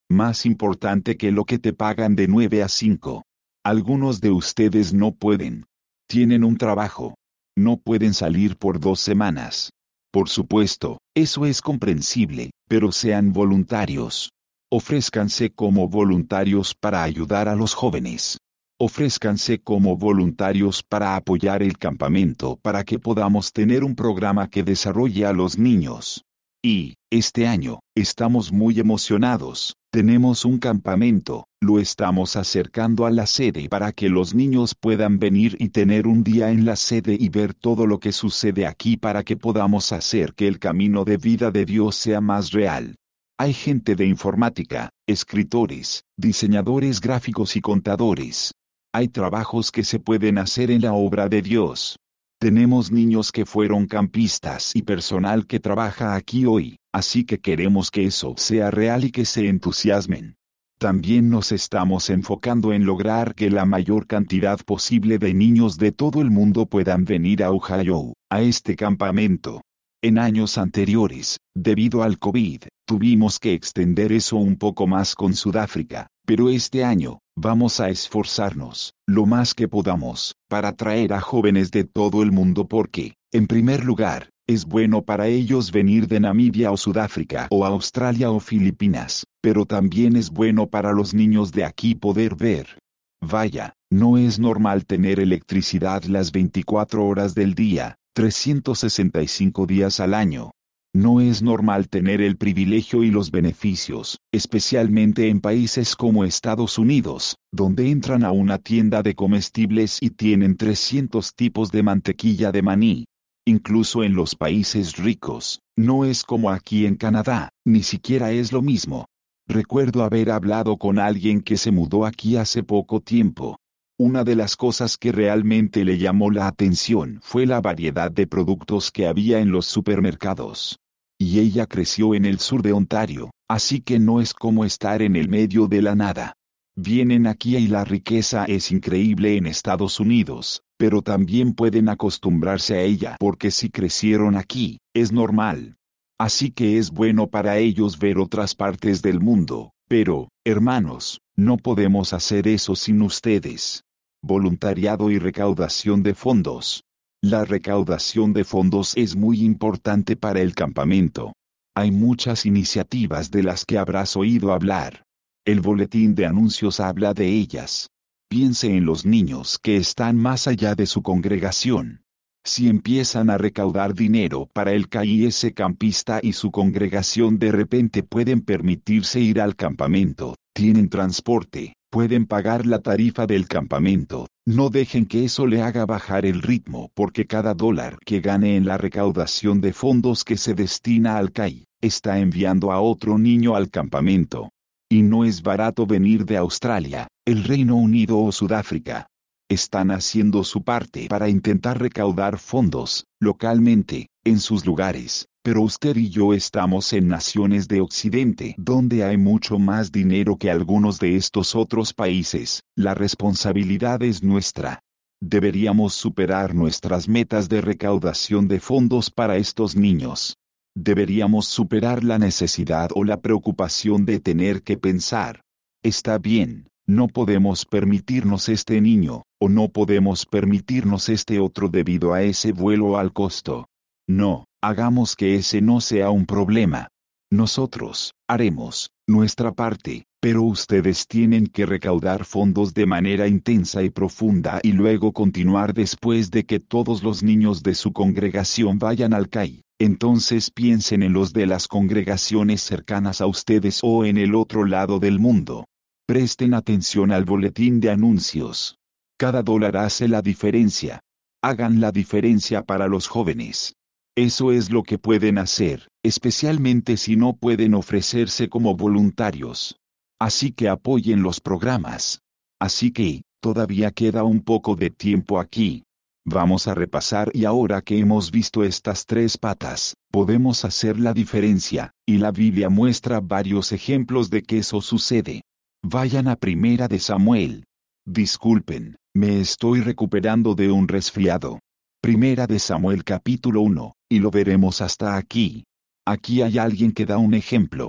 Más importante que lo que te pagan de nueve a cinco. Algunos de ustedes no pueden. Tienen un trabajo. No pueden salir por dos semanas. Por supuesto, eso es comprensible, pero sean voluntarios. Ofrézcanse como voluntarios para ayudar a los jóvenes. Ofrézcanse como voluntarios para apoyar el campamento para que podamos tener un programa que desarrolle a los niños. Y, este año, estamos muy emocionados. Tenemos un campamento, lo estamos acercando a la sede para que los niños puedan venir y tener un día en la sede y ver todo lo que sucede aquí para que podamos hacer que el camino de vida de Dios sea más real. Hay gente de informática, escritores, diseñadores gráficos y contadores. Hay trabajos que se pueden hacer en la obra de Dios. Tenemos niños que fueron campistas y personal que trabaja aquí hoy, así que queremos que eso sea real y que se entusiasmen. También nos estamos enfocando en lograr que la mayor cantidad posible de niños de todo el mundo puedan venir a Ohio, a este campamento. En años anteriores, debido al COVID, tuvimos que extender eso un poco más con Sudáfrica, pero este año, vamos a esforzarnos, lo más que podamos, para traer a jóvenes de todo el mundo porque, en primer lugar, es bueno para ellos venir de Namibia o Sudáfrica o Australia o Filipinas, pero también es bueno para los niños de aquí poder ver. Vaya, no es normal tener electricidad las veinticuatro horas del día, trescientos sesenta y cinco días al año. No es normal tener el privilegio y los beneficios, especialmente en países como Estados Unidos, donde entran a una tienda de comestibles y tienen trescientos tipos de mantequilla de maní. Incluso en los países ricos, no es como aquí en Canadá, ni siquiera es lo mismo. Recuerdo haber hablado con alguien que se mudó aquí hace poco tiempo. Una de las cosas que realmente le llamó la atención fue la variedad de productos que había en los supermercados. Y ella creció en el sur de Ontario, así que no es como estar en el medio de la nada. Vienen aquí y la riqueza es increíble en Estados Unidos, pero también pueden acostumbrarse a ella porque si crecieron aquí, es normal. Así que es bueno para ellos ver otras partes del mundo, pero, hermanos, no podemos hacer eso sin ustedes. Voluntariado y recaudación de fondos. La recaudación de fondos es muy importante para el campamento. Hay muchas iniciativas de las que habrás oído hablar. El boletín de anuncios habla de ellas. Piense en los niños que están más allá de su congregación. Si empiezan a recaudar dinero para el K I S campista y su congregación de repente pueden permitirse ir al campamento, tienen transporte, pueden pagar la tarifa del campamento, no dejen que eso le haga bajar el ritmo porque cada dólar que gane en la recaudación de fondos que se destina al K I, está enviando a otro niño al campamento. Y no es barato venir de Australia, el Reino Unido o Sudáfrica. Están haciendo su parte para intentar recaudar fondos, localmente, en sus lugares, pero usted y yo estamos en naciones de Occidente donde hay mucho más dinero que algunos de estos otros países, la responsabilidad es nuestra. Deberíamos superar nuestras metas de recaudación de fondos para estos niños. Deberíamos superar la necesidad o la preocupación de tener que pensar. Está bien, no podemos permitirnos este niño, o no podemos permitirnos este otro debido a ese vuelo o al costo. No, hagamos que ese no sea un problema. Nosotros, haremos, nuestra parte, pero ustedes tienen que recaudar fondos de manera intensa y profunda y luego continuar después de que todos los niños de su congregación vayan al K I. Entonces piensen en los de las congregaciones cercanas a ustedes o en el otro lado del mundo. Presten atención al boletín de anuncios. Cada dólar hace la diferencia. Hagan la diferencia para los jóvenes. Eso es lo que pueden hacer, especialmente si no pueden ofrecerse como voluntarios. Así que apoyen los programas. Así que, todavía queda un poco de tiempo aquí. Vamos a repasar y ahora que hemos visto estas tres patas, podemos hacer la diferencia, y la Biblia muestra varios ejemplos de que eso sucede. Vayan a Primera de Samuel. Disculpen, me estoy recuperando de un resfriado. Primera de Samuel capítulo uno, y lo veremos hasta aquí. Aquí hay alguien que da un ejemplo.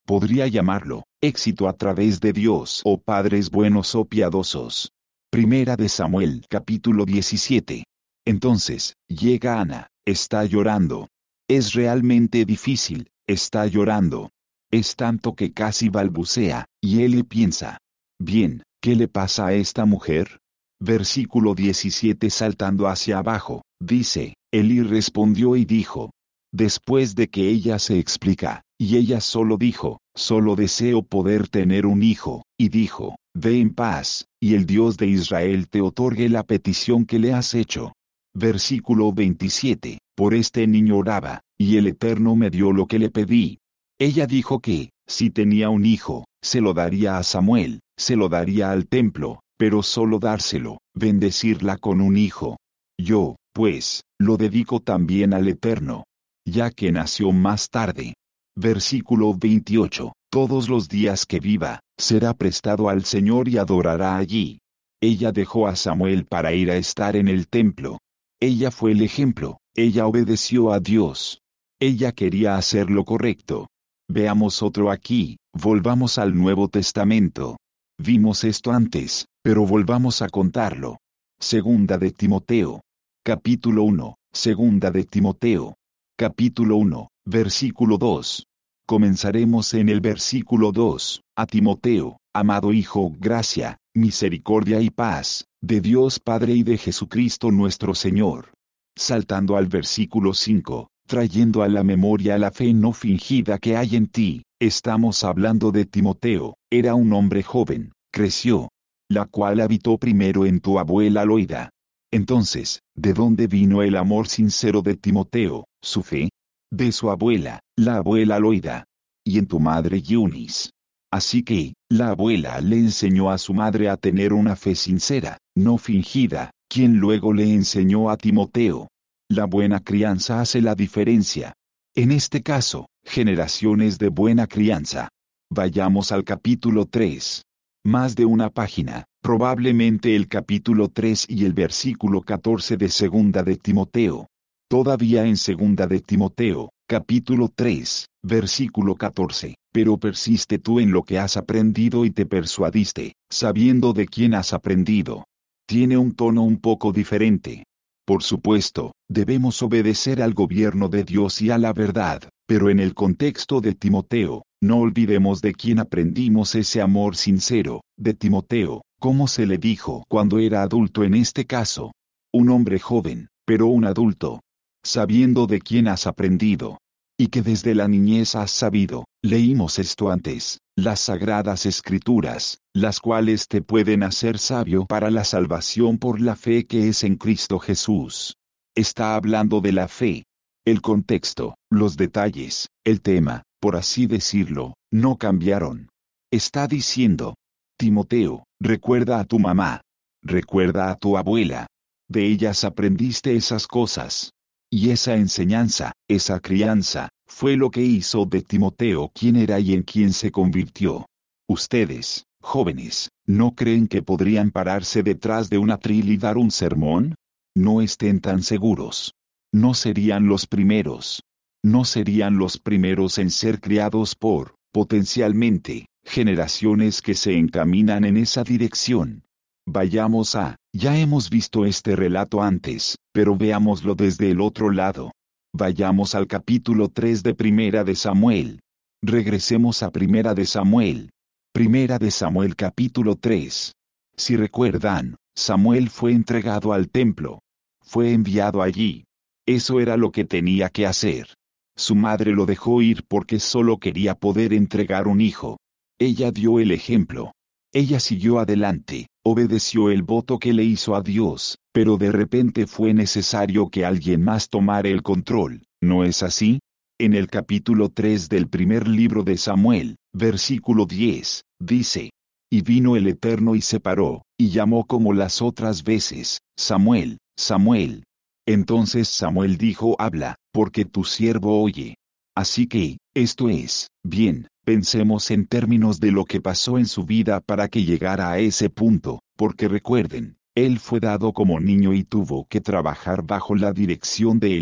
podría llamarlo éxito a través de Dios o padres buenos o piadosos. Primera de Samuel capítulo diecisiete. Entonces, llega Ana, está llorando. Es realmente difícil, está llorando. Es tanto que casi balbucea, y Eli piensa, bien, ¿qué le pasa a esta mujer? Versículo diecisiete saltando hacia abajo, dice, Eli respondió y dijo, después de que ella se explica, y ella solo dijo, solo deseo poder tener un hijo, y dijo, ve en paz, y el Dios de Israel te otorgue la petición que le has hecho. Versículo veintisiete, por este niño oraba, y el Eterno me dio lo que le pedí. Ella dijo que, si tenía un hijo, se lo daría a Samuel, se lo daría al templo, pero solo dárselo, bendecirla con un hijo. Yo, pues, lo dedico también al Eterno, ya que nació más tarde. Versículo veintiocho, todos los días que viva, será prestado al Señor y adorará allí. Ella dejó a Samuel para ir a estar en el templo. Ella fue el ejemplo, ella obedeció a Dios. Ella quería hacer lo correcto. Veamos otro aquí, volvamos al Nuevo Testamento. Vimos esto antes, pero volvamos a contarlo. Segunda de Timoteo. Capítulo uno, Segunda de Timoteo. Capítulo uno, versículo dos. Comenzaremos en el versículo dos. A Timoteo, amado hijo, gracia, misericordia y paz, de Dios Padre y de Jesucristo nuestro Señor. Saltando al versículo cinco, trayendo a la memoria la fe no fingida que hay en ti, estamos hablando de Timoteo, era un hombre joven, creció, la cual habitó primero en tu abuela Loida. Entonces, ¿de dónde vino el amor sincero de Timoteo, su fe? De su abuela, la abuela Loida. Y en tu madre Eunice. Así que, la abuela le enseñó a su madre a tener una fe sincera, no fingida, quien luego le enseñó a Timoteo. La buena crianza hace la diferencia. En este caso, generaciones de buena crianza. Vayamos al capítulo tres. Más de una página, probablemente el capítulo tres y el versículo catorce de Segunda de Timoteo. Todavía en Segunda de Timoteo, capítulo tres, versículo catorce, pero persiste tú en lo que has aprendido y te persuadiste, sabiendo de quién has aprendido. Tiene un tono un poco diferente. Por supuesto, debemos obedecer al gobierno de Dios y a la verdad, pero en el contexto de Timoteo, no olvidemos de quién aprendimos ese amor sincero, de Timoteo, como se le dijo cuando era adulto en este caso. Un hombre joven, pero un adulto. Sabiendo de quién has aprendido. Y que desde la niñez has sabido, leímos esto antes, las sagradas escrituras, las cuales te pueden hacer sabio para la salvación por la fe que es en Cristo Jesús. Está hablando de la fe. El contexto, los detalles, el tema, por así decirlo, no cambiaron. Está diciendo, Timoteo, recuerda a tu mamá. Recuerda a tu abuela. De ellas aprendiste esas cosas. Y esa enseñanza, esa crianza, fue lo que hizo de Timoteo quien era y en quien se convirtió. Ustedes, jóvenes, ¿no creen que podrían pararse detrás de un atril y dar un sermón? No estén tan seguros. No serían los primeros. No serían los primeros en ser criados por, potencialmente, generaciones que se encaminan en esa dirección. Vayamos a, ya hemos visto este relato antes, pero veámoslo desde el otro lado. Vayamos al capítulo tres de Primera de Samuel. Regresemos a Primera de Samuel. Primera de Samuel capítulo tres. Si recuerdan, Samuel fue entregado al templo. Fue enviado allí. Eso era lo que tenía que hacer. Su madre lo dejó ir porque solo quería poder entregar un hijo. Ella dio el ejemplo. Ella siguió adelante, obedeció el voto que le hizo a Dios, pero de repente fue necesario que alguien más tomara el control, ¿no es así? En el capítulo tres del primer libro de Samuel, versículo diez, dice, y vino el Eterno y se paró, y llamó como las otras veces, Samuel, Samuel. Entonces Samuel dijo, habla, porque tu siervo oye. Así que, esto es, bien, pensemos en términos de lo que pasó en su vida para que llegara a ese punto, porque recuerden, él fue dado como niño y tuvo que trabajar bajo la dirección de Elí,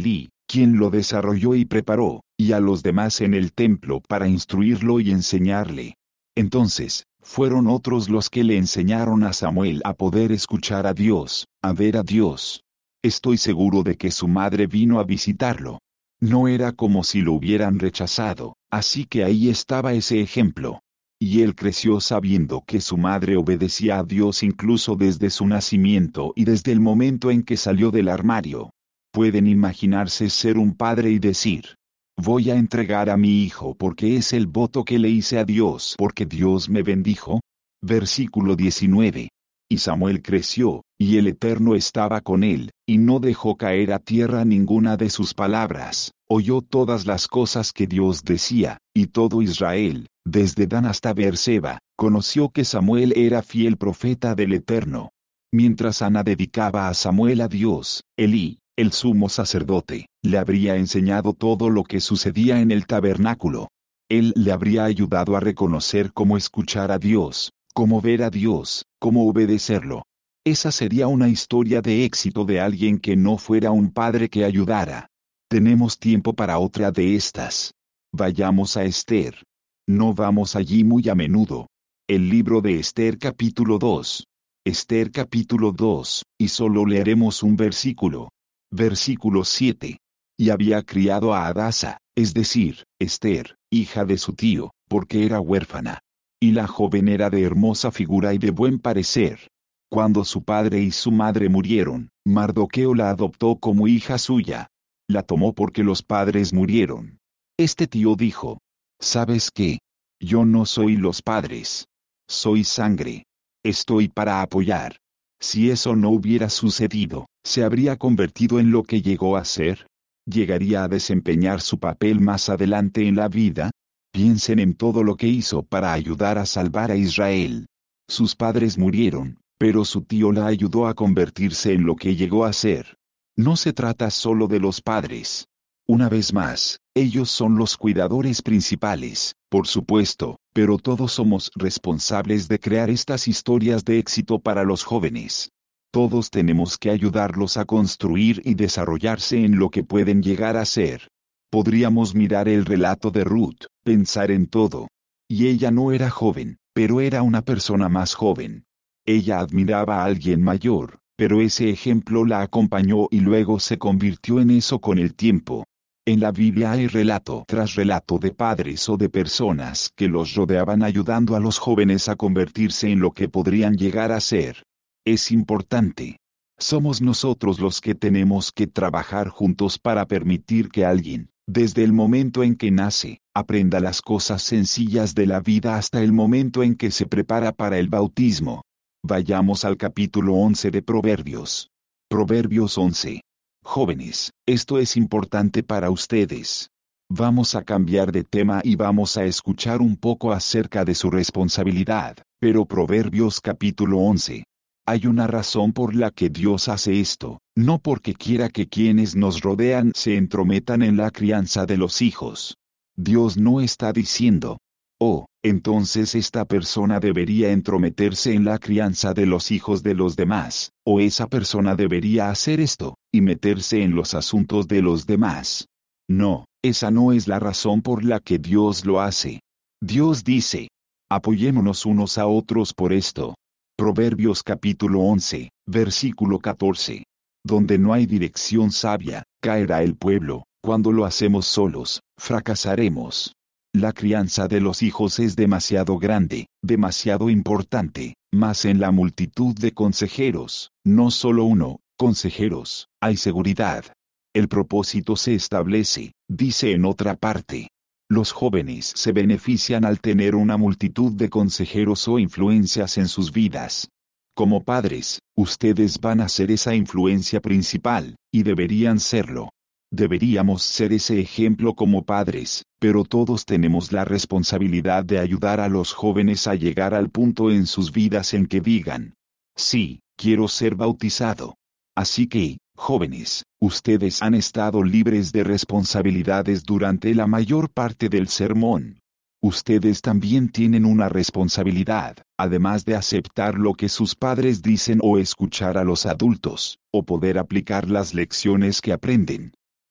quien lo desarrolló y preparó, y a los demás en el templo para instruirlo y enseñarle. Entonces, fueron otros los que le enseñaron a Samuel a poder escuchar a Dios, a ver a Dios. Estoy seguro de que su madre vino a visitarlo. No era como si lo hubieran rechazado, así que ahí estaba ese ejemplo. Y él creció sabiendo que su madre obedecía a Dios incluso desde su nacimiento y desde el momento en que salió del armario. Pueden imaginarse ser un padre y decir: voy a entregar a mi hijo porque es el voto que le hice a Dios porque Dios me bendijo. Versículo diecinueve. Y Samuel creció, y el Eterno estaba con él, y no dejó caer a tierra ninguna de sus palabras. Oyó todas las cosas que Dios decía, y todo Israel, desde Dan hasta Beerseba, conoció que Samuel era fiel profeta del Eterno. Mientras Ana dedicaba a Samuel a Dios, Elí, el sumo sacerdote, le habría enseñado todo lo que sucedía en el tabernáculo. Él le habría ayudado a reconocer cómo escuchar a Dios, cómo ver a Dios, cómo obedecerlo. Esa sería una historia de éxito de alguien que no fuera un padre que ayudara. Tenemos tiempo para otra de estas. Vayamos a Esther. No vamos allí muy a menudo. El libro de Esther capítulo dos. Esther capítulo dos, y solo leeremos un versículo. Versículo siete. Y había criado a Hadasa, es decir, Esther, hija de su tío, porque era huérfana. Y la joven era de hermosa figura y de buen parecer. Cuando su padre y su madre murieron, Mardoqueo la adoptó como hija suya. La tomó porque los padres murieron. Este tío dijo: ¿sabes qué? Yo no soy los padres. Soy sangre. Estoy para apoyar. Si eso no hubiera sucedido, ¿se habría convertido en lo que llegó a ser? ¿Llegaría a desempeñar su papel más adelante en la vida? Piensen en todo lo que hizo para ayudar a salvar a Israel. Sus padres murieron, pero su tío la ayudó a convertirse en lo que llegó a ser. No se trata solo de los padres. Una vez más, ellos son los cuidadores principales, por supuesto, pero todos somos responsables de crear estas historias de éxito para los jóvenes. Todos tenemos que ayudarlos a construir y desarrollarse en lo que pueden llegar a ser. Podríamos mirar el relato de Ruth, pensar en todo. Y ella no era joven, pero era una persona más joven. Ella admiraba a alguien mayor, pero ese ejemplo la acompañó y luego se convirtió en eso con el tiempo. En la Biblia hay relato tras relato de padres o de personas que los rodeaban ayudando a los jóvenes a convertirse en lo que podrían llegar a ser. Es importante. Somos nosotros los que tenemos que trabajar juntos para permitir que alguien, desde el momento en que nace, aprenda las cosas sencillas de la vida hasta el momento en que se prepara para el bautismo. Vayamos al capítulo once de Proverbios. Proverbios once. Jóvenes, esto es importante para ustedes. Vamos a cambiar de tema y vamos a escuchar un poco acerca de su responsabilidad, pero Proverbios capítulo once. Hay una razón por la que Dios hace esto, no porque quiera que quienes nos rodean se entrometan en la crianza de los hijos. Dios no está diciendo: oh, entonces esta persona debería entrometerse en la crianza de los hijos de los demás, o esa persona debería hacer esto, y meterse en los asuntos de los demás. No, esa no es la razón por la que Dios lo hace. Dios dice: apoyémonos unos a otros por esto. Proverbios capítulo once, versículo catorce. Donde no hay dirección sabia, caerá el pueblo, cuando lo hacemos solos, fracasaremos. La crianza de los hijos es demasiado grande, demasiado importante, mas en la multitud de consejeros, no solo uno, consejeros, hay seguridad. El propósito se establece, dice en otra parte. Los jóvenes se benefician al tener una multitud de consejeros o influencias en sus vidas. Como padres, ustedes van a ser esa influencia principal, y deberían serlo. Deberíamos ser ese ejemplo como padres, pero todos tenemos la responsabilidad de ayudar a los jóvenes a llegar al punto en sus vidas en que digan: sí, quiero ser bautizado. Así que, jóvenes, ustedes han estado libres de responsabilidades durante la mayor parte del sermón. Ustedes también tienen una responsabilidad, además de aceptar lo que sus padres dicen o escuchar a los adultos, o poder aplicar las lecciones que aprenden.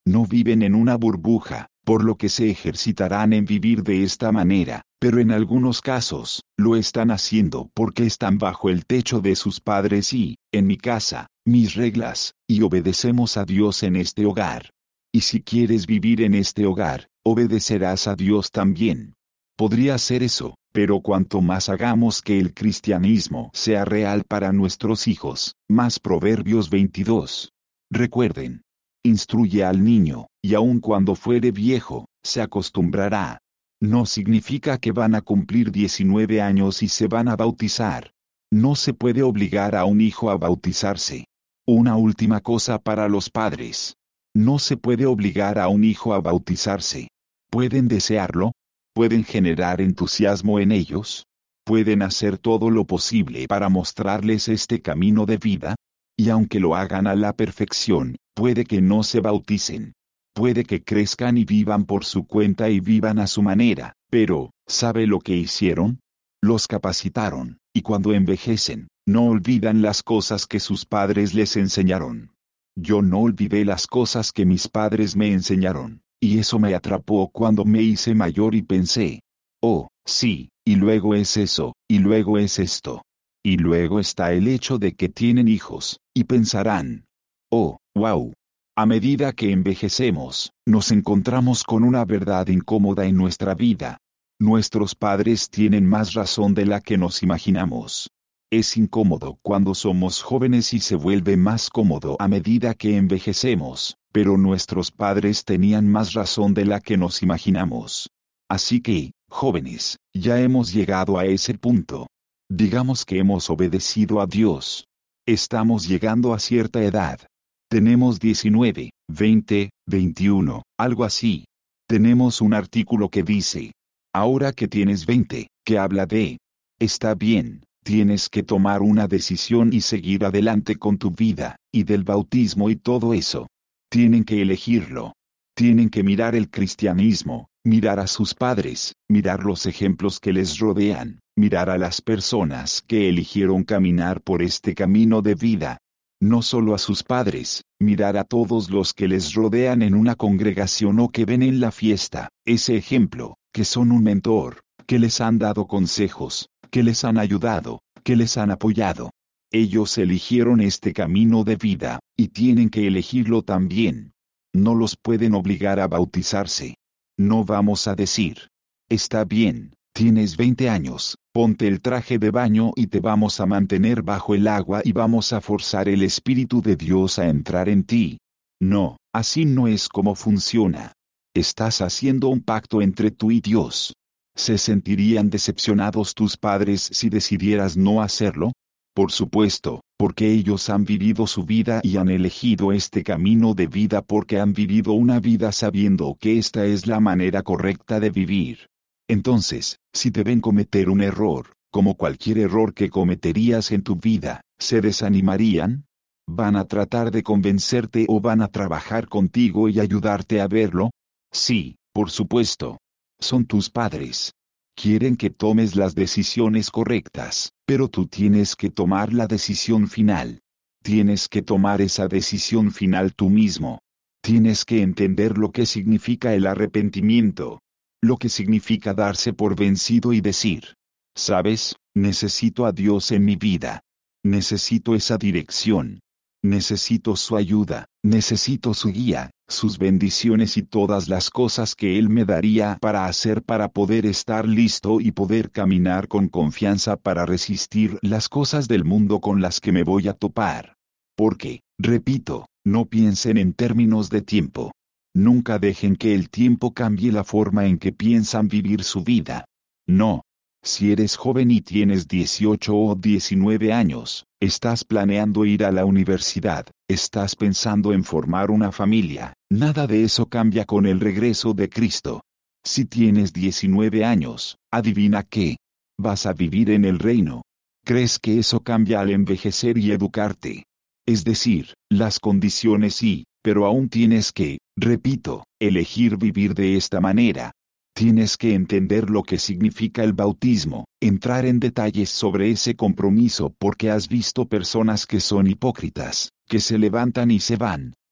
No viven en una burbuja, por lo que se ejercitarán en vivir de esta manera, pero en algunos casos, lo están haciendo porque están bajo el techo de sus padres y, en mi casa, mis reglas, y obedecemos a Dios en este hogar. Y si quieres vivir en este hogar, obedecerás a Dios también. Podría ser eso, pero cuanto más hagamos que el cristianismo sea real para nuestros hijos, más Proverbios veintidós. Recuerden. Instruye al niño, y aun cuando fuere viejo, se acostumbrará. No significa que van a cumplir diecinueve años y se van a bautizar. No se puede obligar a un hijo a bautizarse. Una última cosa para los padres. No se puede obligar a un hijo a bautizarse. ¿Pueden desearlo? ¿Pueden generar entusiasmo en ellos? ¿Pueden hacer todo lo posible para mostrarles este camino de vida? Y aunque lo hagan a la perfección, puede que no se bauticen. Puede que crezcan y vivan por su cuenta y vivan a su manera, pero, ¿sabe lo que hicieron? Los capacitaron, y cuando envejecen, no olvidan las cosas que sus padres les enseñaron. Yo no olvidé las cosas que mis padres me enseñaron, y eso me atrapó cuando me hice mayor y pensé, oh, sí, y luego es eso, y luego es esto. Y luego está el hecho de que tienen hijos, y pensarán, oh, wow. A medida que envejecemos, nos encontramos con una verdad incómoda en nuestra vida. Nuestros padres tienen más razón de la que nos imaginamos. Es incómodo cuando somos jóvenes y se vuelve más cómodo a medida que envejecemos, pero nuestros padres tenían más razón de la que nos imaginamos. Así que, jóvenes, ya hemos llegado a ese punto. Digamos que hemos obedecido a Dios. Estamos llegando a cierta edad. Tenemos diecinueve, veinte, veintiuno, algo así. Tenemos un artículo que dice, ahora que tienes veinte, que habla de, está bien, tienes que tomar una decisión y seguir adelante con tu vida, y del bautismo y todo eso. Tienen que elegirlo. Tienen que mirar el cristianismo, mirar a sus padres, mirar los ejemplos que les rodean, mirar a las personas que eligieron caminar por este camino de vida. No solo a sus padres, mirar a todos los que les rodean en una congregación o que ven en la fiesta, ese ejemplo, que son un mentor, que les han dado consejos, que les han ayudado, que les han apoyado. Ellos eligieron este camino de vida, y tienen que elegirlo también. No los pueden obligar a bautizarse. No vamos a decir, está bien, tienes veinte años, ponte el traje de baño y te vamos a mantener bajo el agua y vamos a forzar el Espíritu de Dios a entrar en ti. No, así no es como funciona. Estás haciendo un pacto entre tú y Dios. ¿Se sentirían decepcionados tus padres si decidieras no hacerlo? Por supuesto, porque ellos han vivido su vida y han elegido este camino de vida porque han vivido una vida sabiendo que esta es la manera correcta de vivir. Entonces, si te ven cometer un error, como cualquier error que cometerías en tu vida, ¿se desanimarían? ¿Van a tratar de convencerte o van a trabajar contigo y ayudarte a verlo? Sí, por supuesto. Son tus padres. Quieren que tomes las decisiones correctas, pero tú tienes que tomar la decisión final. Tienes que tomar esa decisión final tú mismo. Tienes que entender lo que significa el arrepentimiento. Lo que significa darse por vencido y decir, ¿sabes? Necesito a Dios en mi vida. Necesito esa dirección. Necesito su ayuda, necesito su guía, sus bendiciones y todas las cosas que Él me daría para hacer para poder estar listo y poder caminar con confianza para resistir las cosas del mundo con las que me voy a topar. Porque, repito, no piensen en términos de tiempo. Nunca dejen que el tiempo cambie la forma en que piensan vivir su vida. No. Si eres joven y tienes dieciocho o diecinueve años, estás planeando ir a la universidad, estás pensando en formar una familia, nada de eso cambia con el regreso de Cristo. Si tienes diecinueve años, adivina qué, vas a vivir en el reino. ¿Crees que eso cambia al envejecer y educarte? Es decir, las condiciones sí, pero aún tienes que, repito, elegir vivir de esta manera. Tienes que entender lo que significa el bautismo, entrar en detalles sobre ese compromiso porque has visto personas que son hipócritas, que se levantan y se van,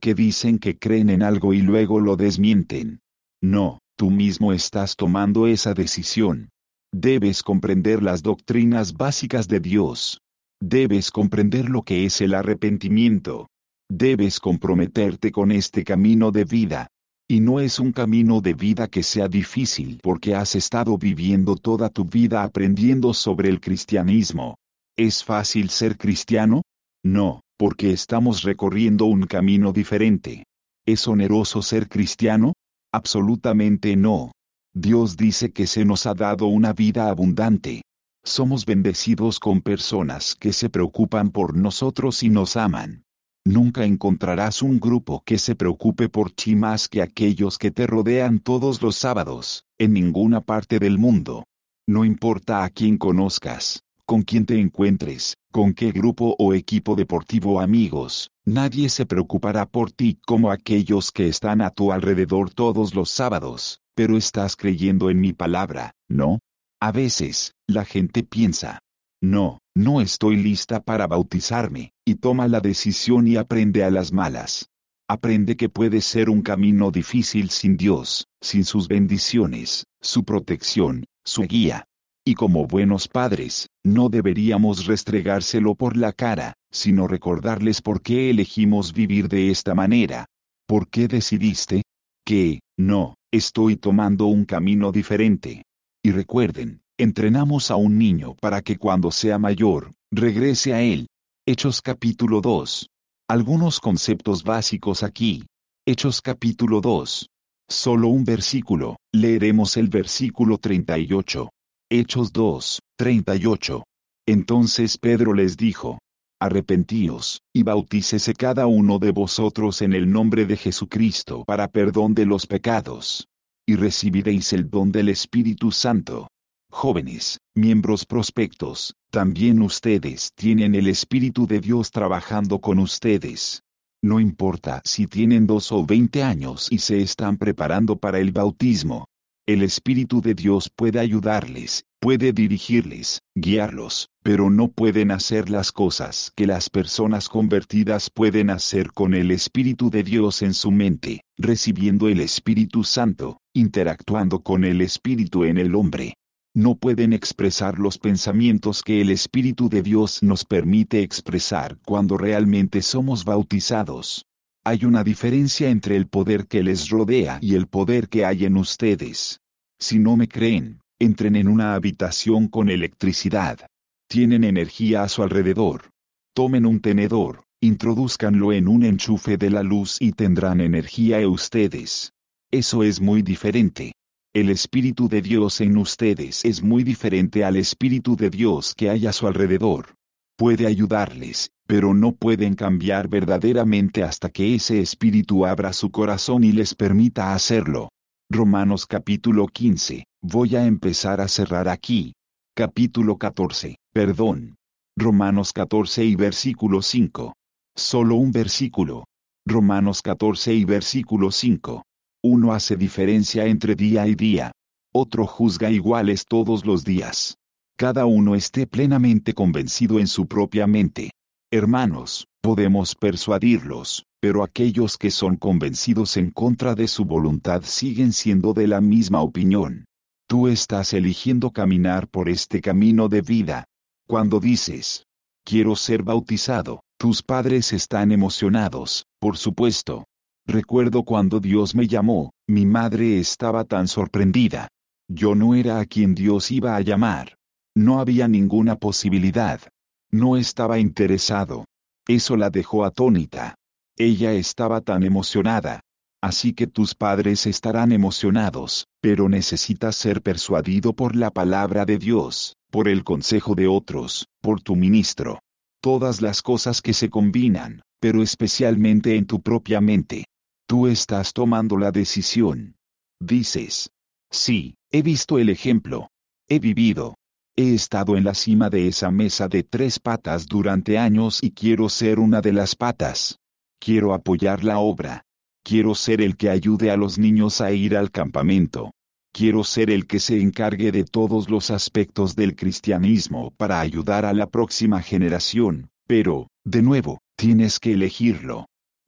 que dicen que creen en algo y luego lo desmienten. No, tú mismo estás tomando esa decisión. Debes comprender las doctrinas básicas de Dios. Debes comprender lo que es el arrepentimiento. Debes comprometerte con este camino de vida. Y no es un camino de vida que sea difícil porque has estado viviendo toda tu vida aprendiendo sobre el cristianismo. ¿Es fácil ser cristiano? No, porque estamos recorriendo un camino diferente. ¿Es oneroso ser cristiano? Absolutamente no. Dios dice que se nos ha dado una vida abundante. Somos bendecidos con personas que se preocupan por nosotros y nos aman. Nunca encontrarás un grupo que se preocupe por ti más que aquellos que te rodean todos los sábados, en ninguna parte del mundo. No importa a quién conozcas, con quién te encuentres, con qué grupo o equipo deportivo o amigos, nadie se preocupará por ti como aquellos que están a tu alrededor todos los sábados, pero estás creyendo en mi palabra, ¿no? A veces, la gente piensa, no, no estoy lista para bautizarme, y toma la decisión y aprende a las malas. Aprende que puede ser un camino difícil sin Dios, sin sus bendiciones, su protección, su guía. Y como buenos padres, no deberíamos restregárselo por la cara, sino recordarles por qué elegimos vivir de esta manera. ¿Por qué decidiste? Que, no, estoy tomando un camino diferente. Y recuerden, entrenamos a un niño para que cuando sea mayor, regrese a él. Hechos capítulo dos. Algunos conceptos básicos aquí. Hechos capítulo dos. Solo un versículo, leeremos el versículo treinta y ocho. Hechos dos, treinta y ocho. Entonces Pedro les dijo, arrepentíos, y bautícese cada uno de vosotros en el nombre de Jesucristo para perdón de los pecados, y recibiréis el don del Espíritu Santo. Jóvenes, miembros prospectos, también ustedes tienen el Espíritu de Dios trabajando con ustedes. No importa si tienen dos o veinte años y se están preparando para el bautismo. El Espíritu de Dios puede ayudarles, puede dirigirles, guiarlos, pero no pueden hacer las cosas que las personas convertidas pueden hacer con el Espíritu de Dios en su mente, recibiendo el Espíritu Santo, interactuando con el Espíritu en el hombre. No pueden expresar los pensamientos que el Espíritu de Dios nos permite expresar cuando realmente somos bautizados. Hay una diferencia entre el poder que les rodea y el poder que hay en ustedes. Si no me creen, entren en una habitación con electricidad. Tienen energía a su alrededor. Tomen un tenedor, introdúzcanlo en un enchufe de la luz y tendrán energía en ustedes. Eso es muy diferente. El Espíritu de Dios en ustedes es muy diferente al Espíritu de Dios que hay a su alrededor. Puede ayudarles, pero no pueden cambiar verdaderamente hasta que ese Espíritu abra su corazón y les permita hacerlo. Romanos capítulo quince, voy a empezar a cerrar aquí. Capítulo catorce, perdón. Romanos catorce y versículo cinco. Solo un versículo. Romanos catorce y versículo cinco. Uno hace diferencia entre día y día. Otro juzga iguales todos los días. Cada uno esté plenamente convencido en su propia mente. Hermanos, podemos persuadirlos, pero aquellos que son convencidos en contra de su voluntad siguen siendo de la misma opinión. Tú estás eligiendo caminar por este camino de vida. Cuando dices, quiero ser bautizado, tus padres están emocionados, por supuesto. Recuerdo cuando Dios me llamó, mi madre estaba tan sorprendida. Yo no era a quien Dios iba a llamar. No había ninguna posibilidad. No estaba interesado. Eso la dejó atónita. Ella estaba tan emocionada. Así que tus padres estarán emocionados, pero necesitas ser persuadido por la palabra de Dios, por el consejo de otros, por tu ministro. Todas las cosas que se combinan, pero especialmente en tu propia mente. Tú estás tomando la decisión. Dices, sí, he visto el ejemplo. He vivido. He estado en la cima de esa mesa de tres patas durante años y quiero ser una de las patas. Quiero apoyar la obra. Quiero ser el que ayude a los niños a ir al campamento. Quiero ser el que se encargue de todos los aspectos del cristianismo para ayudar a la próxima generación, pero, de nuevo, tienes que elegirlo.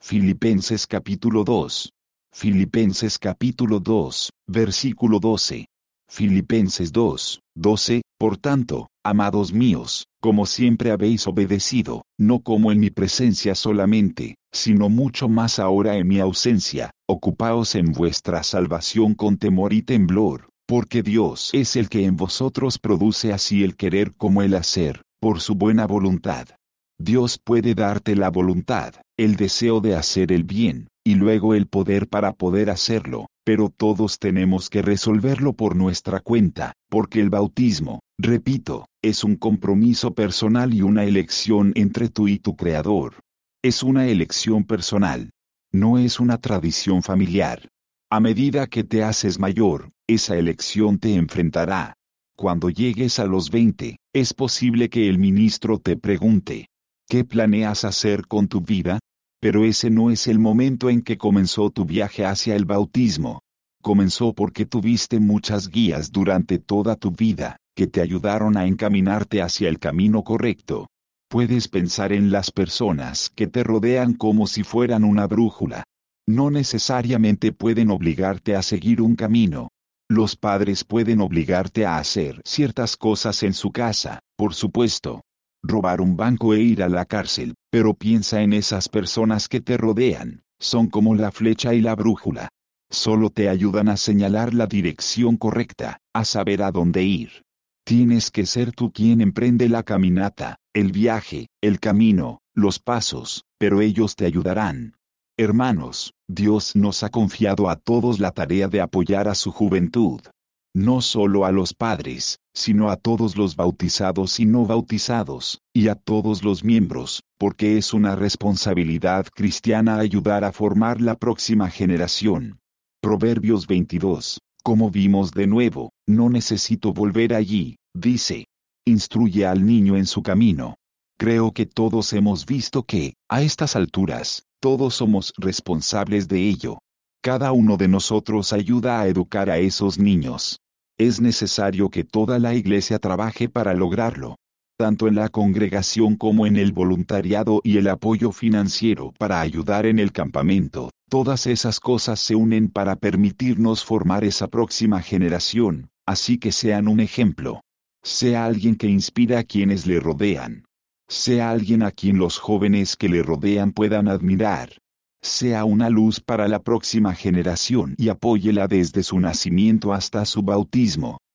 Filipenses capítulo dos. Filipenses capítulo dos, versículo doce. Filipenses dos, doce, por tanto, amados míos, como siempre habéis obedecido, no como en mi presencia solamente, sino mucho más ahora en mi ausencia, ocupaos en vuestra salvación con temor y temblor, porque Dios es el que en vosotros produce así el querer como el hacer, por su buena voluntad. Dios puede darte la voluntad, el deseo de hacer el bien, y luego el poder para poder hacerlo, pero todos tenemos que resolverlo por nuestra cuenta, porque el bautismo, repito, es un compromiso personal y una elección entre tú y tu Creador. Es una elección personal. No es una tradición familiar. A medida que te haces mayor, esa elección te enfrentará. Cuando llegues a los veinte, es posible que el ministro te pregunte, ¿qué planeas hacer con tu vida? Pero ese no es el momento en que comenzó tu viaje hacia el bautismo. Comenzó porque tuviste muchas guías durante toda tu vida, que te ayudaron a encaminarte hacia el camino correcto. Puedes pensar en las personas que te rodean como si fueran una brújula. No necesariamente pueden obligarte a seguir un camino. Los padres pueden obligarte a hacer ciertas cosas en su casa, por supuesto. Robar un banco e ir a la cárcel, pero piensa en esas personas que te rodean, son como la flecha y la brújula. Solo te ayudan a señalar la dirección correcta, a saber a dónde ir. Tienes que ser tú quien emprende la caminata, el viaje, el camino, los pasos, pero ellos te ayudarán. Hermanos, Dios nos ha confiado a todos la tarea de apoyar a su juventud. No solo a los padres, sino a todos los bautizados y no bautizados, y a todos los miembros, porque es una responsabilidad cristiana ayudar a formar la próxima generación. Proverbios veintidós, como vimos de nuevo, no necesito volver allí, dice. Instruye al niño en su camino. Creo que todos hemos visto que, a estas alturas, todos somos responsables de ello. Cada uno de nosotros ayuda a educar a esos niños. Es necesario que toda la iglesia trabaje para lograrlo, tanto en la congregación como en el voluntariado y el apoyo financiero para ayudar en el campamento. Todas esas cosas se unen para permitirnos formar esa próxima generación, así que sean un ejemplo. Sea alguien que inspira a quienes le rodean. Sea alguien a quien los jóvenes que le rodean puedan admirar. Sea una luz para la próxima generación y apóyela desde su nacimiento hasta su bautismo.